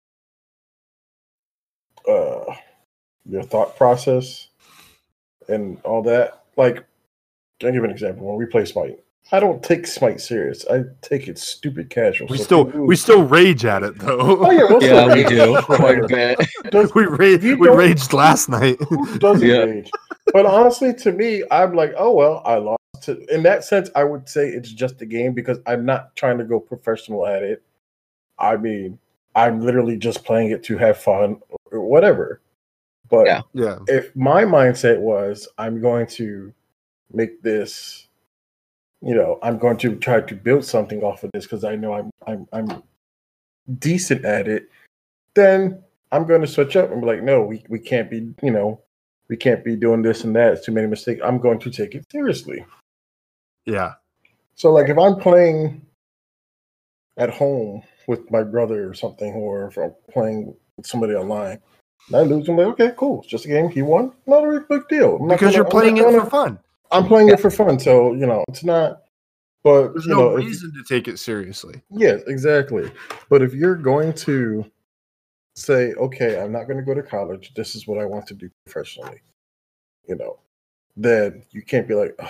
uh your thought process and all that. Like, I'll give you an example. When we play Smite, I don't take Smite serious. I take it stupid casual. We So if still you we lose- still rage at it though. Oh yeah, we'll Yeah, still we rage. do quite a Whatever. bit. Does- we ra- you we don't- raged last night. Who doesn't Yeah. rage? But honestly, to me, I'm like, oh well, I lost. To, in that sense, I would say it's just a game because I'm not trying to go professional at it. I mean, I'm literally just playing it to have fun or whatever. But Yeah. Yeah. if my mindset was, I'm going to make this, you know, I'm going to try to build something off of this because I know I'm I'm I'm decent at it, then I'm going to switch up and be like, no, we, we can't be, you know, we can't be doing this and that. It's too many mistakes. I'm going to take it seriously. Yeah. So, like, if I'm playing at home with my brother or something, or if I'm playing with somebody online, and I lose, I'm like, okay, cool. It's just a game. He won. Not a really big deal. I'm not Because gonna- you're I'm playing not it gonna- for fun. I'm playing it for fun. So, you know, it's not, but, There's you no know, if- reason to take it seriously. yes, exactly. But if you're going to say, okay, I'm not going to go to college, this is what I want to do professionally. you know, then you can't be like,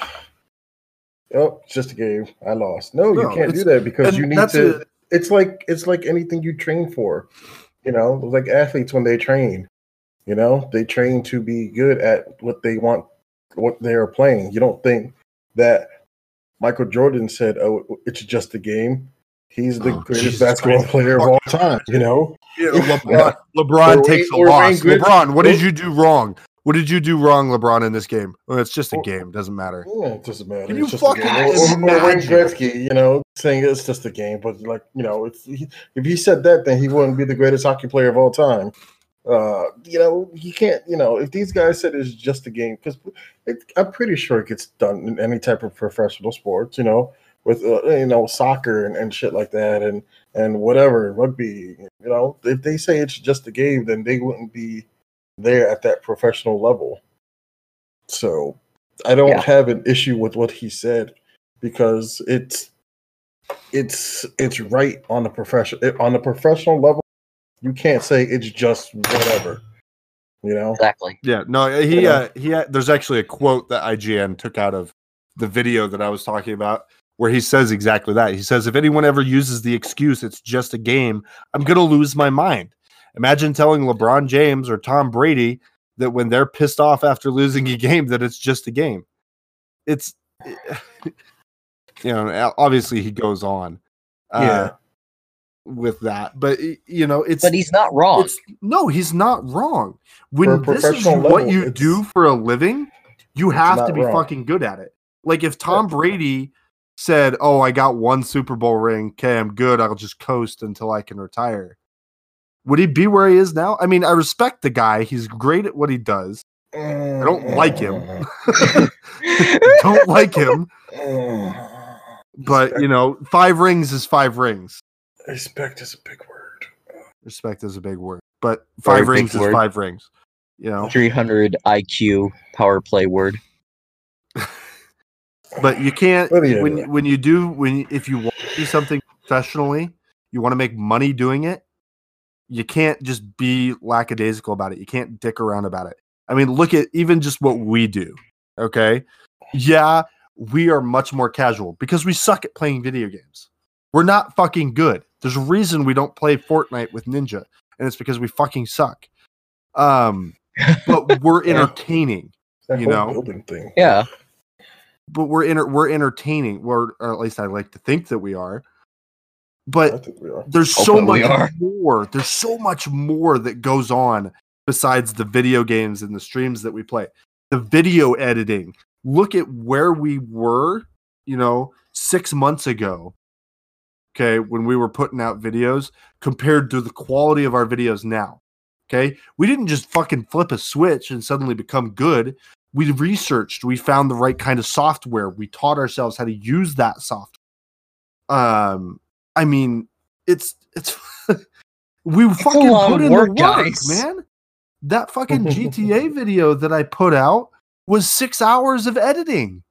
oh, it's just a game. I lost. No, you No, can't it's- do that because and you need that's to. a- It's like it's like anything you train for, you know, like athletes when they train, you know, they train to be good at what they want, what they are playing. You don't think that Michael Jordan said, "Oh, it's just a game." He's the Oh, greatest Jesus basketball Christ. player of all time, you know. Yeah, LeBron, LeBron Or takes a Wayne- or Wayne loss. Gretzky- LeBron, what did or- you do wrong? What did you do wrong, LeBron, in this game? Well, it's just a Or- game. Doesn't matter. Yeah, it doesn't matter. Can It's you just a fucking game. Or, or, or Wayne imagine? Gretzky, you know, saying it's just a game, but like, you know, if he, if he said that, then he wouldn't be the greatest hockey player of all time. Uh, you know, he can't. You know, if these guys said it's just a game, because I'm pretty sure it gets done in any type of professional sports. You know, with uh, you know soccer and, and shit like that, and and whatever rugby. You know, if they say it's just a game, then they wouldn't be there at that professional level. So I don't Yeah. have an issue with what he said because it's it's it's right on the profession on the professional level. You can't say it's just whatever, you know. Exactly. Yeah, no, he You know? uh, he. Had, there's actually a quote that I G N took out of the video that I was talking about, where he says exactly that. He says, "If anyone ever uses the excuse it's just a game, I'm gonna lose my mind." Imagine telling LeBron James or Tom Brady that when they're pissed off after losing a game that it's just a game. It's, you know, obviously he goes on, uh, Yeah. with that, but you know, it's But he's not wrong. It's, no, he's not wrong. When For a this is professional what level, you it's- do for a living, you have to not be wrong. fucking good at it. Like if Tom Brady said, "Oh, I got one Super Bowl ring. Okay, I'm good. I'll just coast until I can retire." Would he be where he is now? I mean, I respect the guy. He's great at what he does. I don't like him. Don't like him. But you know, five rings is five rings. Respect is a big word. Respect is a big word, but Very five big rings is word. five rings. You know, three hundred I Q power play word. but you can't What do you when do? when you do when if you want to do something professionally, you want to make money doing it. You can't just be lackadaisical about it. You can't dick around about it. I mean, look at even just what we do. Okay, yeah, we are much more casual because we suck at playing video games. We're not fucking good. There's a reason we don't play Fortnite with Ninja, and it's because we fucking suck. Um, but we're Yeah. entertaining. That You whole know? building thing. Yeah. But we're enter- we're entertaining. We're, or at least I like to think that we are. I But think we are. there's so Hopefully much we are. more. There's so much more that goes on besides the video games and the streams that we play. The video editing. Look at where we were, you know, six months ago. Okay, when we were putting out videos compared to the quality of our videos now. Okay, we didn't just fucking flip a switch and suddenly become good. We researched, we found the right kind of software. We taught ourselves how to use that software. Um, I mean, it's it's we fucking lot put of in work, the work, guys. man. That fucking G T A video that I put out was six hours of editing.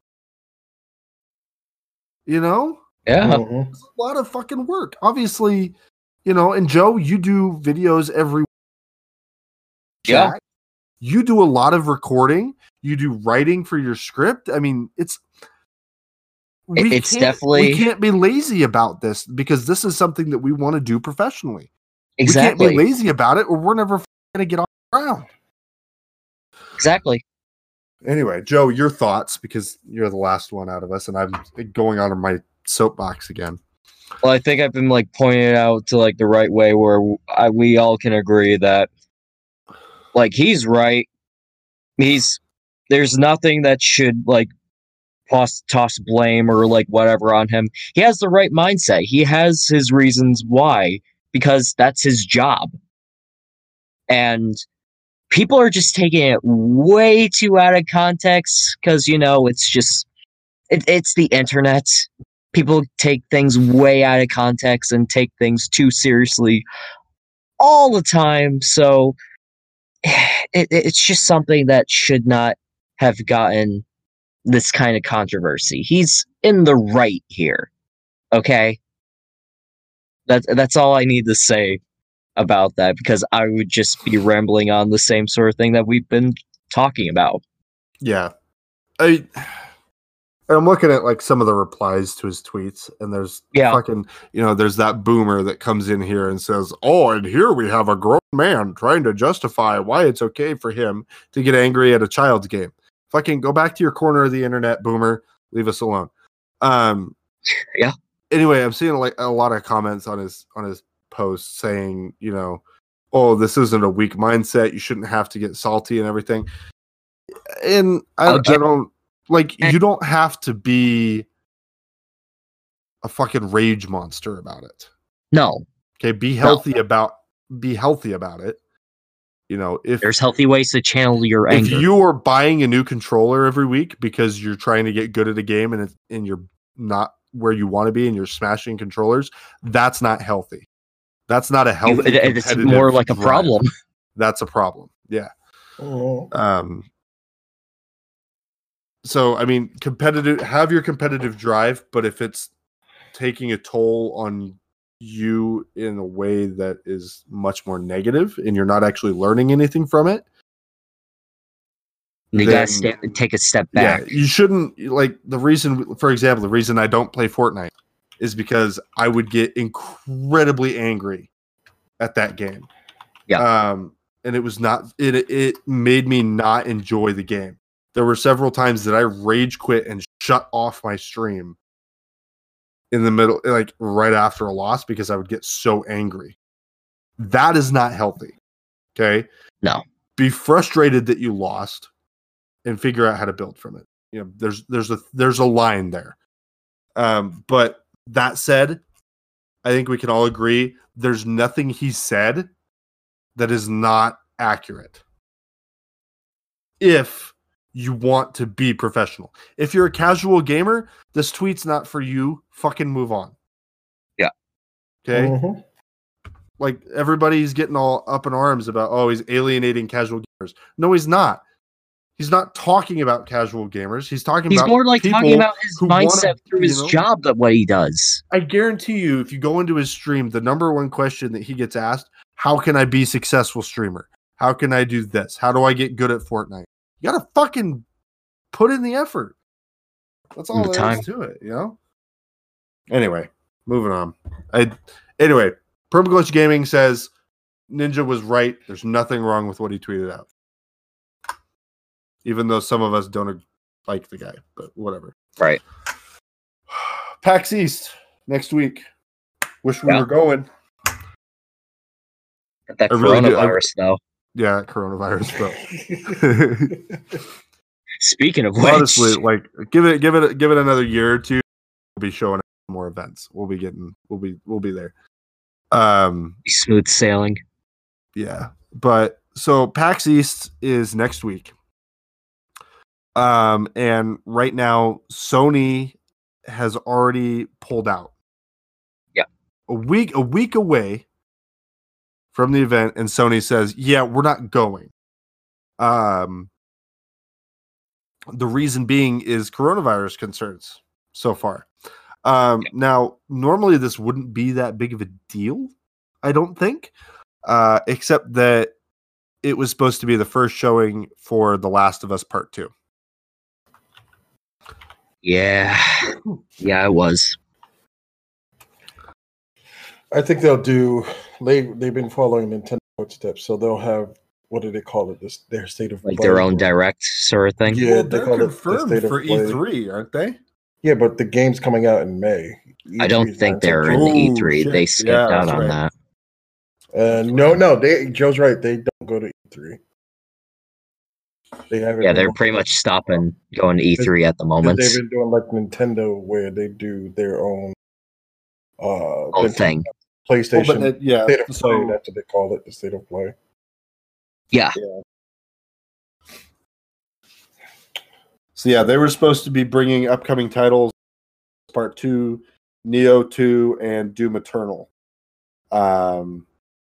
You know? Yeah. Mhm. It's a lot of fucking work. Obviously, you know, and Joe, you do videos every Yeah. Jack, you do a lot of recording. You do writing for your script. I mean, it's It- we it's can't- definitely- we can't be lazy about this because this is something that we want to do professionally. Exactly. We can't be lazy about it, or we're never going to get off the ground. Exactly. Anyway, Joe, your thoughts because you're the last one out of us, and I'm going on my soapbox again. Well, I think I've been like pointing it out to like the right way where I, we all can agree that like he's right. He's there's nothing that should like toss toss blame or like whatever on him. He has the right mindset. He has his reasons why because that's his job. And people are just taking it way too out of context because you know it's just it, it's the internet. People take things way out of context and take things too seriously all the time. So it, it's just something that should not have gotten this kind of controversy. He's in the right here. Okay? That's that's all I need to say about that because I would just be rambling on the same sort of thing that we've been talking about. Yeah. I I'm looking at like some of the replies to his tweets, and there's Yeah. fucking, you know, there's that boomer that comes in here and says, "Oh, and here we have a grown man trying to justify why it's okay for him to get angry at a child's game." Fucking go back to your corner of the internet, boomer. Leave us alone. Um, Yeah. Anyway, I'm seeing like a lot of comments on his on his post saying, you know, "Oh, this isn't a weak mindset. You shouldn't have to get salty and everything." And I, I don't. Like, you don't have to be a fucking rage monster about it. No. Okay, be healthy no. about be healthy about it. You know, if there's healthy ways to channel your if anger. If you are buying a new controller every week because you're trying to get good at a game and it's, and you're not where you want to be and you're smashing controllers, that's not healthy. That's not a healthy. You, it's more like a drive. problem. That's a problem. Yeah. Oh. Um. So, I mean, competitive, have your competitive drive, but if it's taking a toll on you in a way that is much more negative and you're not actually learning anything from it, you gotta sta- take a step back. Yeah, you shouldn't, like, the reason, for example, the reason I don't play Fortnite is because I would get incredibly angry at that game. Yeah. Um, and it was not, it, it made me not enjoy the game. There were several times that I rage quit and shut off my stream in the middle, like right after a loss, because I would get so angry. That is not healthy. Okay. No. Be frustrated that you lost and figure out how to build from it. You know, there's there's a there's a line there. Um, but that said, I think we can all agree there's nothing he said that is not accurate. If you want to be professional. If you're a casual gamer, this tweet's not for you. Fucking move on. Yeah. Okay? Mm-hmm. Like, everybody's getting all up in arms about, oh, he's alienating casual gamers. No, he's not. He's not talking about casual gamers. He's talking he's about more like talking about his mindset wanna, through his know, job that what he does. I guarantee you, if you go into his stream, the number one question that he gets asked, how can I be a successful streamer? How can I do this? How do I get good at Fortnite? You gotta fucking put in the effort. That's all there time. is to it, you know? Anyway, moving on. I anyway, Purple Glitch Gaming says Ninja was right. There's nothing wrong with what he tweeted out. Even though some of us don't like the guy, but whatever. Right. PAX East next week. Wish we yeah. were going. That I coronavirus, really though. Yeah, coronavirus, bro. Speaking of which, honestly, like give it, give it, give it another year or two. We'll be showing more events. We'll be getting, we'll be, we'll be there. Um, smooth sailing. Yeah, but so PAX East is next week. Um, and right now Sony has already pulled out. Yeah, a week, a week away from the event, and Sony says, yeah, we're not going. Um, the reason being is coronavirus concerns so far. Um, yeah. Now, normally this wouldn't be that big of a deal, I don't think, uh, except that it was supposed to be the first showing for The Last of Us Part two. Yeah, yeah, it was. I think they'll do. They they've been following Nintendo footsteps, so they'll have, what do they call it? This their state of like play. Their own direct sort of thing. Yeah, well, they they're call confirmed it the for E three, aren't they? Yeah, but the game's coming out in May. E three I don't think they're in oh, E three. Shit. They skipped yeah, out on right. that. Uh, no, no, they. Joe's right. They don't go to E three. They haven't. Yeah, they're pretty much stopping going to E three at the moment. They've been doing like Nintendo, where they do their own uh whole thing. PlayStation. Oh, it, yeah, state of so, play. That's what they call it. The state of play. Yeah. yeah. So yeah, they were supposed to be bringing upcoming titles, Part Two, Neo Two, and Doom Eternal. Um,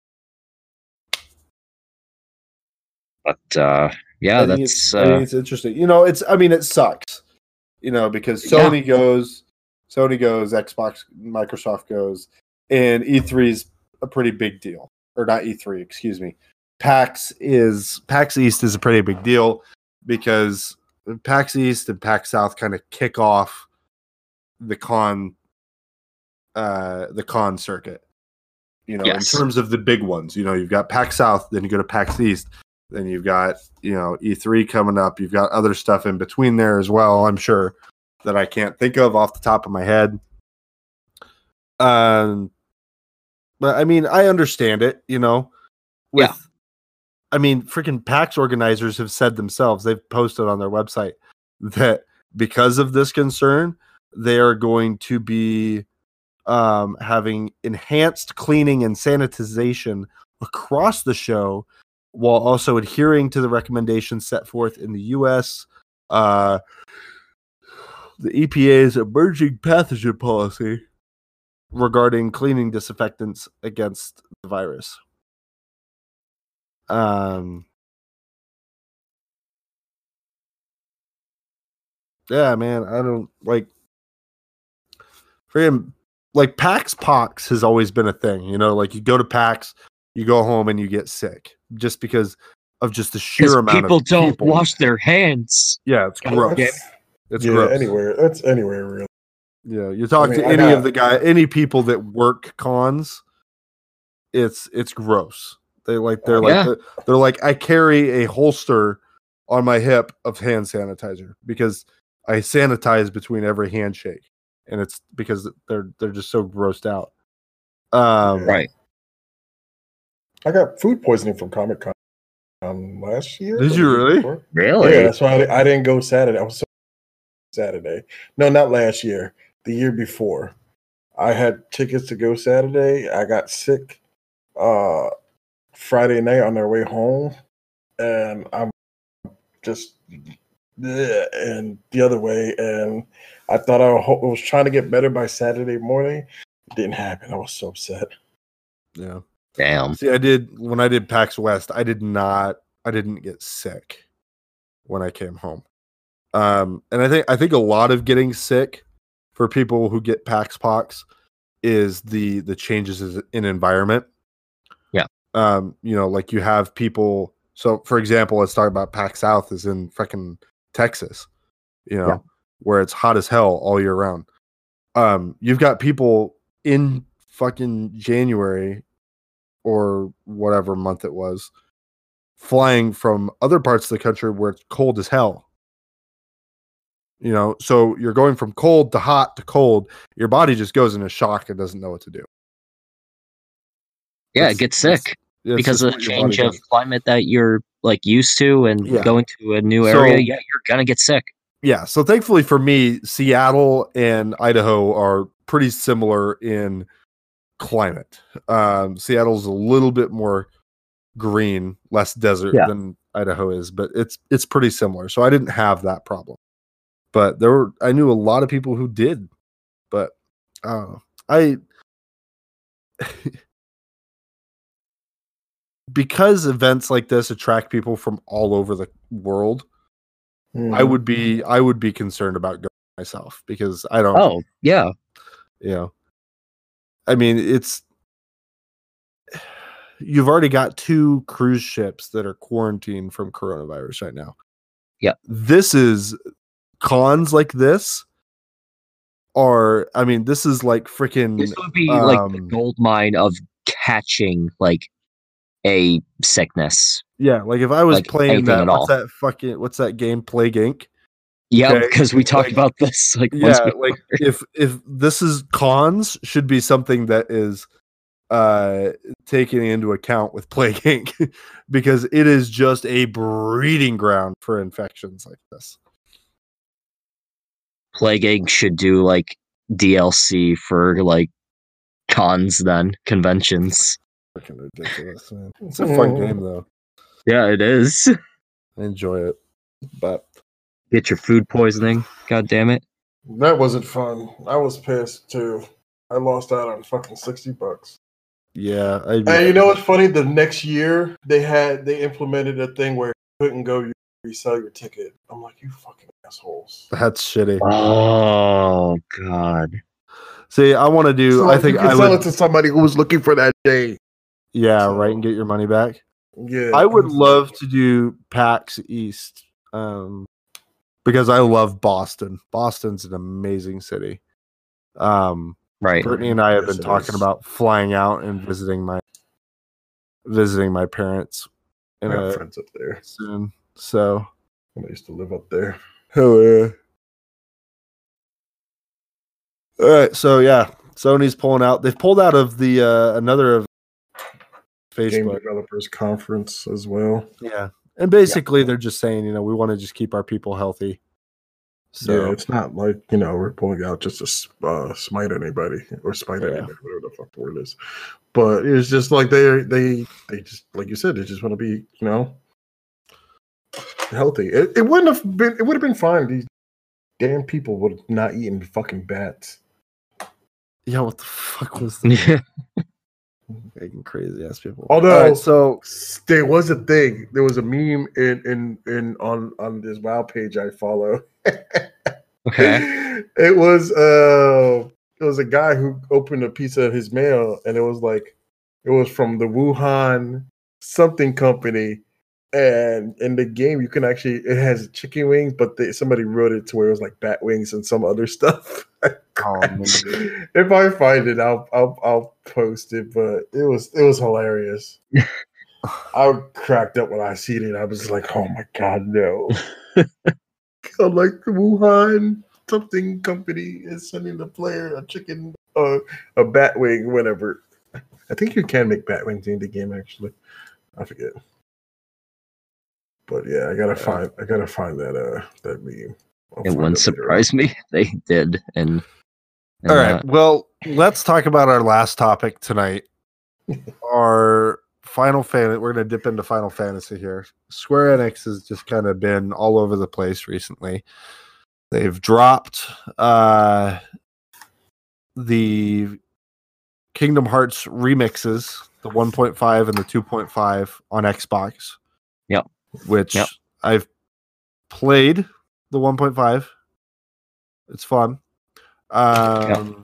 but uh, yeah, I think that's. It's, uh, I think it's interesting. You know, it's. I mean, it sucks. You know, because Sony yeah. goes, Sony goes, Xbox, Microsoft goes, and E three is a pretty big deal. Or not E three, excuse me. PAX is PAX East is a pretty big deal because PAX East and PAX South kind of kick off the con, uh, the con circuit. You know, Yes. in terms of the big ones, you know, you've got PAX South, then you go to PAX East, then you've got, you know, E three coming up. You've got other stuff in between there as well, I'm sure, that I can't think of off the top of my head. Um, but I mean, I understand it, you know. With, Yeah. I mean, freaking PAX organizers have said themselves, they've posted on their website that because of this concern, they are going to be um, having enhanced cleaning and sanitization across the show, while also adhering to the recommendations set forth in the U S Uh, the E P A's emerging pathogen policy regarding cleaning disinfectants against the virus. Um, yeah, man, I don't like. For him, like PAX Pox has always been a thing, you know. Like you go to PAX, you go home and you get sick just because of just the sheer amount people of don't people. wash their hands. Yeah, it's gross. That's- It's yeah, gross. anywhere. That's anywhere really. Yeah, you talk I mean, to I any got- of the guy, any people that work cons, it's it's gross. They like they're Yeah. like they're like I carry a holster on my hip of hand sanitizer because I sanitize between every handshake, and it's because they're they're just so grossed out. Um, Right. I got food poisoning from Comic Con um, last year. Did or you the year really? before. Really? Yeah, that's why I, I didn't go Saturday. I was so Saturday. No, not last year. The year before. I had tickets to go Saturday. I got sick uh, Friday night on their way home, and I'm just bleh, and the other way. And I thought I was trying to get better by Saturday morning. It didn't happen. I was so upset. yeah. Damn. See, I did when I did PAX West. I did not. I didn't get sick when I came home. Um, and I think I think a lot of getting sick for people who get PAX Pox is the the changes in environment. Yeah. Um, you know, like you have people. So, for example, let's talk about PAX South is in freaking Texas. You know, Yeah. where it's hot as hell all year round. Um, you've got people in fucking January or whatever month it was, flying from other parts of the country where it's cold as hell. You know, so you're going from cold to hot to cold. Your body just goes into shock and doesn't know what to do. Yeah, It's- it gets it's- sick it's because just of the what your body change of does. climate that you're like used to and Yeah. going to a new So- area. Yeah, you're gonna get sick. Yeah, so thankfully for me, Seattle and Idaho are pretty similar in climate. Um, Seattle's a little bit more green, less desert Yeah. than Idaho is, but it's it's pretty similar. So I didn't have that problem. But there were I knew a lot of people who did. But uh, I because events like this attract people from all over the world, I Mhm. would be I would be concerned about going myself because I don't Oh, yeah. you know. I mean, it's you've already got two cruise ships that are quarantined from coronavirus right now. Yeah. This is cons like this are I mean, this is like freaking This would be like the um, gold mine of catching like a sickness. yeah, like if I was like, playing anything that at what's all. that fucking what's that game Plague Incorporated? Yeah, Okay, because we talked like- about this like once Yeah, before. like if if this is cons should be something that is uh taken into account with Plague Incorporated because it is just a breeding ground for infections like this. Plague Egg should do like D L C for like cons then conventions. Freaking ridiculous, man. It's a fun game though. Yeah, it is. I enjoy it. But Get your food poisoning. God damn it. That wasn't fun. I was pissed too. I lost out on fucking sixty bucks. yeah, I And you know what's funny? The next year they had they implemented a thing where you couldn't go resell your ticket. I'm like, you fucking assholes. that's shitty. Oh god. See, I want to do So I think you can I sell would it to somebody who was looking for that day. yeah, so- right, and get your money back. Yeah, I would love to do PAX East. Um because I love Boston. Boston's an amazing city. Um, Right. Brittany and I have Yes, been it talking is. about flying out and visiting my visiting my parents I in got a friends up there. soon. So I used to live up there. Hell yeah. all right, so yeah, Sony's pulling out. They've pulled out of the uh, another of Game Facebook. Developers Conference as well. Yeah, and basically they're just saying, you know, we want to just keep our people healthy. So Yeah, it's not like, you know, we're pulling out just to uh, smite anybody or spite Yeah. anybody, whatever the fuck the word is. But it's just like they they they just like you said, they just want to be, you know, healthy. It, it wouldn't have been it would have been fine. These damn people would have not eaten fucking bats. yeah, what the fuck was that? Yeah. Fucking crazy ass people. Although All right, so there was a thing, there was a meme in in in on on this WoW page I follow. Okay. It was uh it was a guy who opened a piece of his mail and it was like it was from the Wuhan something company, and in the game you can actually it has chicken wings, but they, somebody wrote it to where it was like bat wings and some other stuff. oh, man. If I find it, I'll I'll I'll post it. But it was it was hilarious. I cracked up when I seen it. I was like, "Oh my god, no!" I'm like, the Wuhan something company is sending the player a chicken, uh, a bat wing, whatever. I think you can make bat wings in the game. Actually, I forget. But yeah, I gotta find. I gotta find that. Uh, that meme. I'll It find wouldn't it later on. surprise me if they did. And, and All right. that. Well, let's talk about our last topic tonight. Our Final Fantasy. We're going to dip into Final Fantasy here. Square Enix has just kind of been all over the place recently. They've dropped uh, the Kingdom Hearts remixes, the one point five and the two point five on Xbox. Yep. Which Yep. I've played the one point five. It's fun. Um,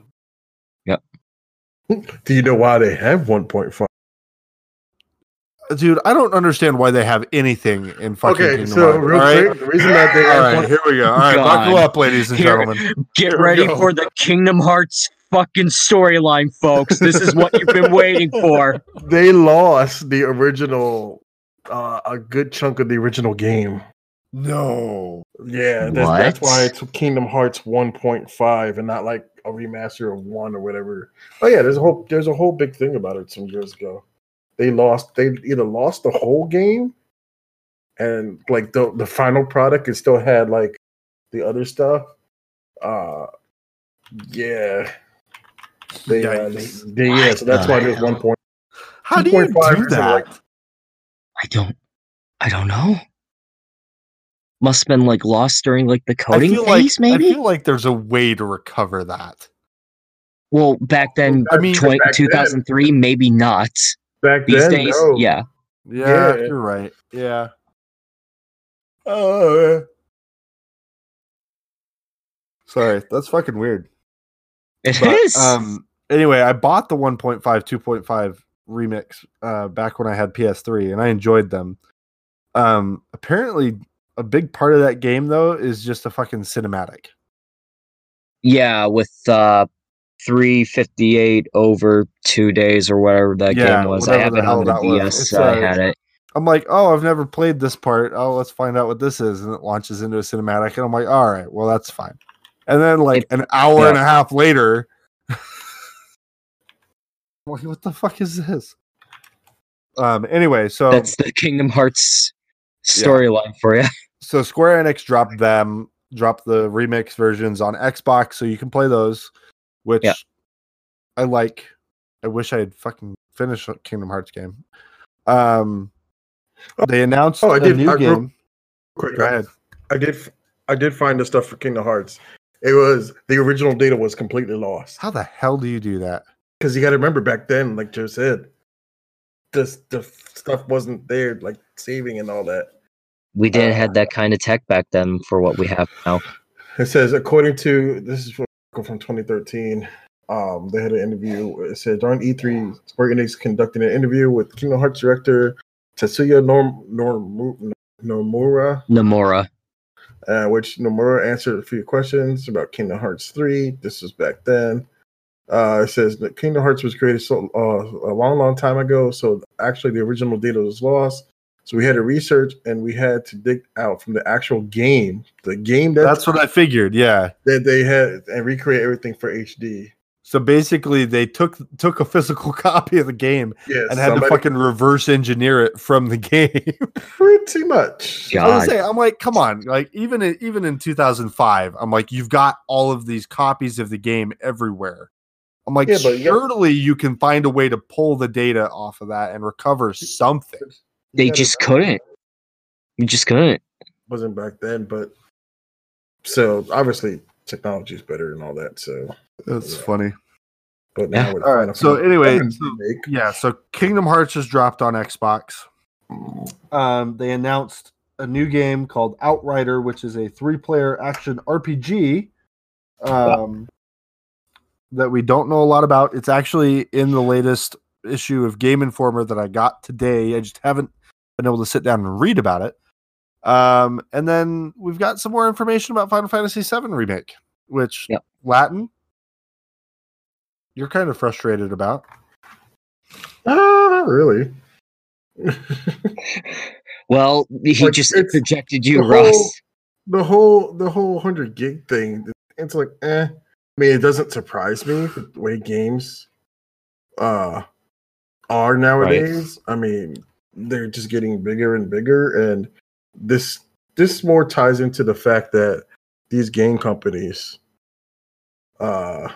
Do you know why they have one point five? Dude, I don't understand why they have anything in fucking Okay, Kingdom so Hearts. real all right? quick, the reason that they All have right, one- here we go. All right, God. buckle up, ladies and Here- gentlemen. Get Here we ready go. for the Kingdom Hearts fucking storyline, folks. This is what you've been waiting for. they lost the original, uh, a good chunk of the original game. No. Yeah, that's, that's What? why it's Kingdom Hearts one point five and not like a remaster of one or whatever. Oh yeah, there's a whole there's a whole big thing about it some years ago. They lost they either lost the whole game and like the the final product it still had like the other stuff. Uh yeah. They, uh, they, Yikes. they yeah, so that's What why the there's hell? one point. How do you two point five do isn't that? like- I don't I don't know. Must have been like lost during like the I coding feel like phase, I maybe? feel like there's a way to recover that. Well, back then, I mean, twenty, back then- two thousand three, maybe not. Back These then, days, no. yeah. Yeah, Yeah. you're right. Yeah. Uh, Sorry, that's fucking weird. It But, is. um, anyway, I bought the one point five, two point five remix uh, back when I had P S three, and I enjoyed them. Um, apparently, a big part of that game though is just a fucking cinematic. Yeah, with uh, three fifty-eight over two days or whatever that Yeah, game was. I whatever have the it hell on the that was. D S. It's, I uh, had it. I'm like, oh, I've never played this part. Oh, let's find out what this is, and it launches into a cinematic, and I'm like, all right, well, that's fine. And then like It- an hour yeah. and a half later, I'm like, what the fuck is this? Um. Anyway, so That's the Kingdom Hearts storyline for you. so Square Enix dropped them, dropped the remix versions on Xbox, so you can play those, which Yeah. I like. I wish I had fucking finished a Kingdom Hearts game. Um, they announced Oh, I a did- new I real- game. quick, Go ahead. I did. f- I did find the stuff for Kingdom Hearts. It was the original data was completely lost How the hell do you do that? because you got to remember back then, like Joe said, this the stuff wasn't there, like saving and all that. We didn't Uh, have that kind of tech back then for what we have now. It says according to this is from from twenty thirteen. Um, they had an interview. It said during E three, Square Enix conducted an interview with Kingdom Hearts director Tetsuya Norm, Norm, Nomura. Nomura. uh, which Nomura answered a few questions about Kingdom Hearts three. This was back then. Uh, it says that Kingdom Hearts was created so uh, a long, long time ago. So actually, the original data was lost. So we had to research and we had to dig out from the actual game, the game that That's what I figured. Yeah. that they had, and recreate everything for H D. So basically, they took took a physical copy of the game Yes, and had to fucking reverse engineer it from the game. pretty much. I was God. say, I'm like, come on, like even in, even in two thousand five, I'm like, you've got all of these copies of the game everywhere. I'm like, Yeah, but you got- surely you can find a way to pull the data off of that and recover something. They You gotta- just couldn't. You just couldn't. wasn't back then, but so obviously technology is better and all that. So, That's Yeah. funny. but now Yeah. with All right. Final So Fantasy anyway, seven so- remake, Yeah, so Kingdom Hearts has dropped on Xbox. Um, they announced a new game called Outrider, which is a three-player action R P G. Um, that we don't know a lot about. It's actually in the latest issue of Game Informer that I got today. I just haven't been able to sit down and read about it. Um, and then we've got some more information about Final Fantasy seven Remake, which Yep. Latin, you're kind of frustrated about. ah, not really. Well, he Like, just it's- projected you, the Russ. whole- the whole the whole hundred gig thing. It's like, eh. I mean, it doesn't surprise me the way games uh are nowadays. I mean, they're just getting bigger and bigger, and this this more ties into the fact that these game companies, uh,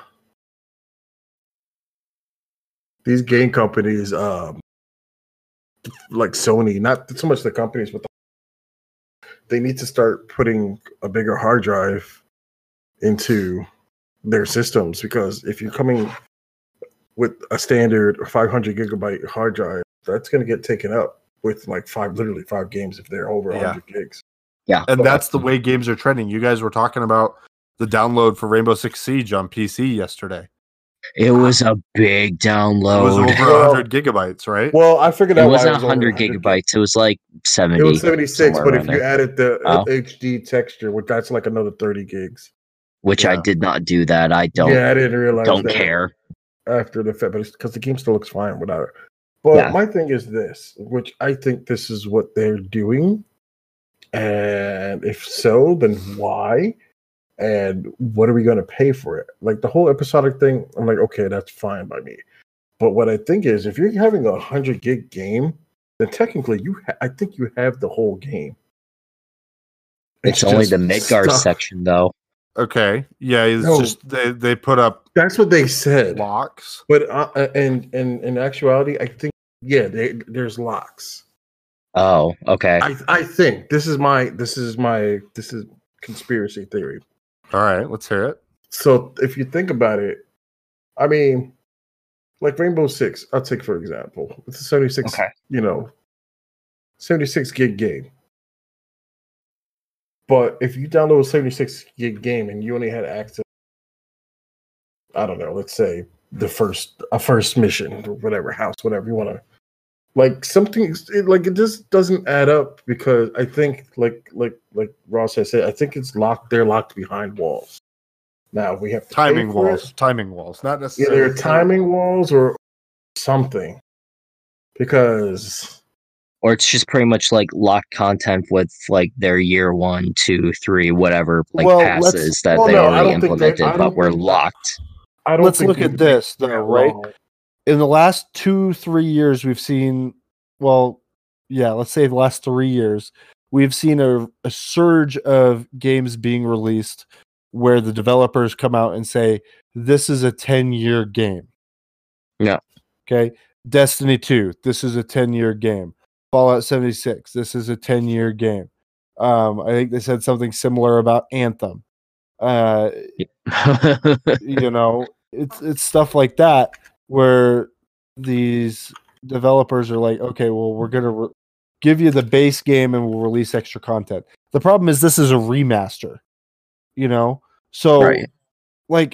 these game companies, um, like Sony, not so much the companies, but the, they need to start putting a bigger hard drive into their systems, because if you're coming with a standard five hundred gigabyte hard drive, that's going to get taken up with like five, literally five games if they're over Yeah. one hundred gigs. Yeah. And that's the way games are trending. You guys were talking about the download for Rainbow Six Siege on P C yesterday. It was a big It was download. over Well- one hundred gigabytes, right? Well, I figured It out why wasn't it was over one hundred gigs. gigabytes. It was like seventy. It was seventy-six, somewhere but if around you there. added the Oh. H D texture, which that's like another thirty gigs. Which I Yeah. did not do that. I don't yeah, I didn't realize don't that care. after the fact, but because the game still looks fine without it. But Yeah. my thing is this, which I think this is what they're doing, and if so, then why? And what are we going to pay for it? Like the whole episodic thing, I'm like, okay, that's fine by me. But what I think is, if you're having a hundred gig game, then technically you, ha- I think you have the whole game. It's, only just the Midgar stuff- section though. Okay. Yeah, it's No. just they, they put up That's what they said. locks. But uh, uh, in, in in actuality, I think yeah, they, there's locks. Oh, okay. I I think this is my this is my this is conspiracy theory. All right, let's hear it. So if you think about it, I mean, like Rainbow Six, I'll take for example, it's a seventy-six, Okay. you know, seventy-six gig game. But if you download a seventy-six gig game and you only had access, I don't know, let's say the first a first mission or whatever house, whatever you want to, like something it, like it just doesn't add up, because I think like like like Ross has said, I think it's locked. They're locked behind walls. Now we have to pay Timing for it. walls. Timing walls. Not Yeah, necessarily. there are timing walls or something, because Or it's just pretty much like locked content with like their year one, two, three, whatever like Well, let's- passes that well, they no, I already don't think they- implemented, I but don't were think that- locked. I don't. Let's think look you at would this, be though, that right? wrong. In the last two, three years, we've seen, well, yeah, let's say the last three years, we've seen a, a surge of games being released where the developers come out and say, this is a ten-year game. Yeah. Okay. Destiny two, this is a ten-year game. Fallout seventy-six, this is a ten-year game. Um, I think they said something similar about Anthem. Uh, you know, it's it's stuff like that where these developers are like, okay, well, we're gonna re- give you the base game and we'll release extra content. The problem is this is a remaster, you know, so Right. like,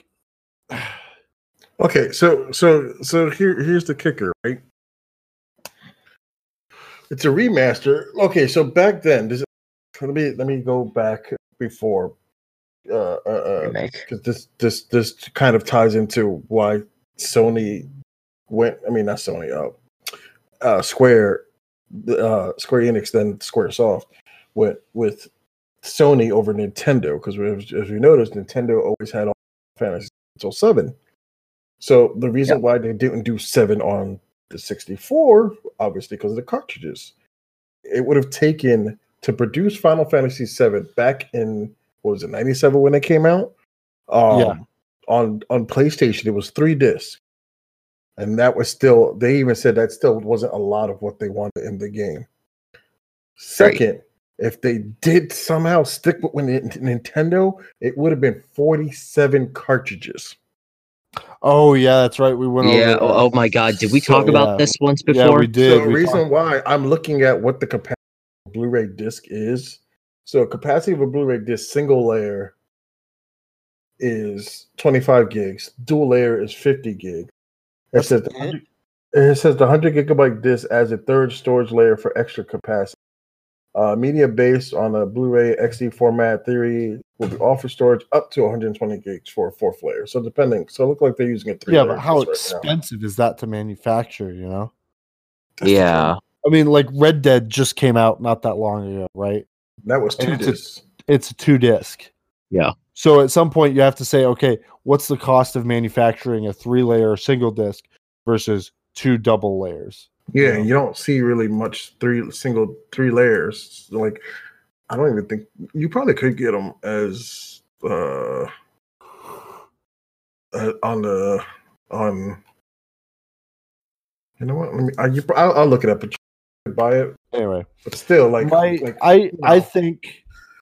Okay, so so so here here's the kicker, right? It's a remaster. Okay, so back then, this let me let me go back before. Uh, uh, Remake. Because this this this kind of ties into why Sony went. I mean, not Sony. Uh, uh Square, uh, Square Enix, then SquareSoft went with Sony over Nintendo. Because as we noticed, Nintendo always had all Fantasy until seven. So the reason Yep. why they didn't do seven on the sixty-four, obviously, because of the cartridges, it would have taken to produce Final Fantasy seven back in what was it ninety-seven when it came out. Um, Yeah. On on PlayStation, it was three discs, and that was still. They even said that still wasn't a lot of what they wanted in the game. Second, if they did somehow stick with Nintendo, it would have been forty-seven cartridges. Oh yeah, that's right. We went Yeah. over. Oh, oh my God. Did we So, talk about yeah. this once Yeah, before? we did. So the We reason talked- why I'm looking at what the capacity of a Blu-ray disc is. So capacity of a Blu-ray disc single layer is twenty-five gigs. Dual layer is fifty gigs. It That's says the it? one hundred it says the one hundred gigabyte disc adds a third storage layer for extra capacity. Uh, media based on a Blu-ray X D format theory will be offered storage up to one hundred twenty gigs for a fourth layer. So depending, so it looks like they're using it three. Yeah, but how right now. expensive is that to manufacture? You know, That's the Yeah. thing. I mean, like Red Dead just came out not that long ago, right? That was two And it's a- discs. It's a two disc. Yeah. So at some point you have to say, okay, what's the cost of manufacturing a three layer single disc versus two double layers? Yeah, Yeah. you don't see really much three single three layers. Like, I don't even think you probably could get them as uh, uh on the on. You know what? Let me. I, you, I'll, I'll look it up. But you could buy it, Anyway, but still, like, my, like I I know. think,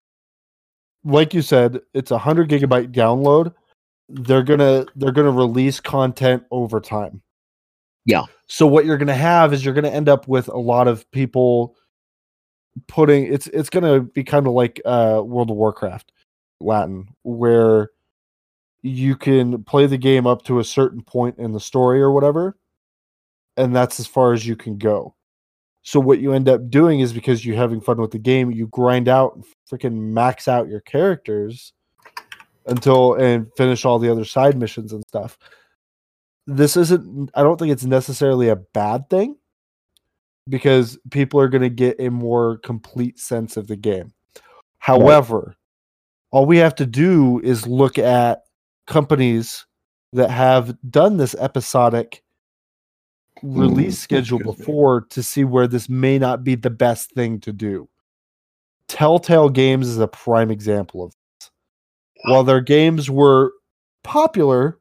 like you said, it's a hundred gigabyte download. They're gonna they're gonna release content over time. Yeah. So what you're gonna have is you're gonna end up with a lot of people putting it's it's gonna be kind of like uh, World of Warcraft Latin, where you can play the game up to a certain point in the story or whatever, and that's as far as you can go. So what you end up doing is because you're having fun with the game, you grind out and freaking max out your characters until and finish all the other side missions and stuff. This isn't I don't think it's necessarily a bad thing because people are going to get a more complete sense of the game. However, all we have to do is look at companies that have done this episodic release schedule excuse me. before to see where this may not be the best thing to do. Telltale Games is a prime example of this. While their games were popular,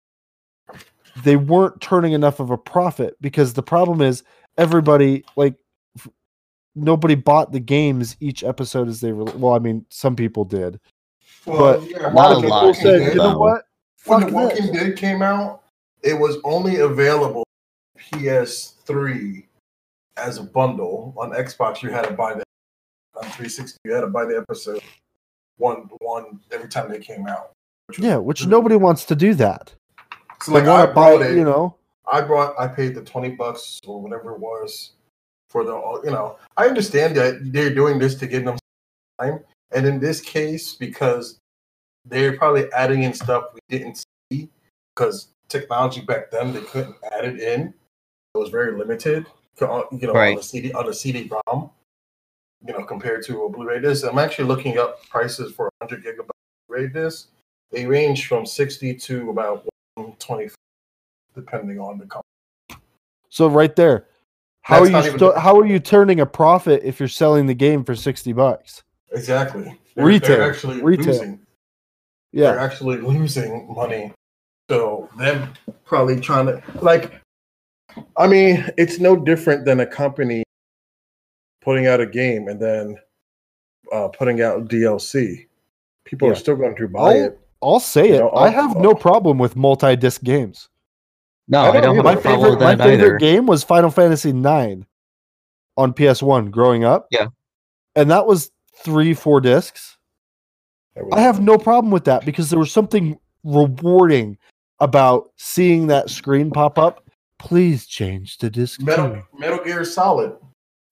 they weren't turning enough of a profit because the problem is everybody like f- nobody bought the games each episode as they were. Well, I mean, some people did. But yeah, A lot Not of a people lot, said, Dead, you know though. what? when Fuck The Walking this. Dead came out, it was only available P S three as a bundle. On Xbox, you had to buy the on three sixty. You had to buy the episode one one every time they came out. Which was Yeah, which really nobody good. wants to do that. So They like want I to buy, brought it, you know. I brought, I paid the twenty bucks or whatever it was for the, you know, I understand that they're doing this to give them time. And in this case, because they're probably adding in stuff we didn't see because technology back then, they couldn't add it in. It was very limited, you know, on Right. the C D, on the C D ROM, you know, compared to a Blu-ray disc. I'm actually looking up prices for one hundred gigabyte Blu-ray disc. They range from sixty to about one twenty, depending on the company. So right there, how That's are not you even sto- the- how are you turning a profit if you're selling the game for sixty bucks? Exactly. They're, Retail. They're actually Retail. losing. They're Yeah, actually losing money. So them probably trying to like. I mean, it's no different than a company putting out a game and then uh, putting out D L C. People Yeah. are still going to buy I'll, it. I'll say You it. know, I I'll- have no problem with multi-disc games. No, I I don't don't have either. a My problem favorite, with my that favorite either. game was Final Fantasy nine on P S one growing up. Yeah. And that was three, four discs. That was- I have no problem with that because there was something rewarding about seeing that screen pop up. Please change to disc Metal two. Metal Gear Solid.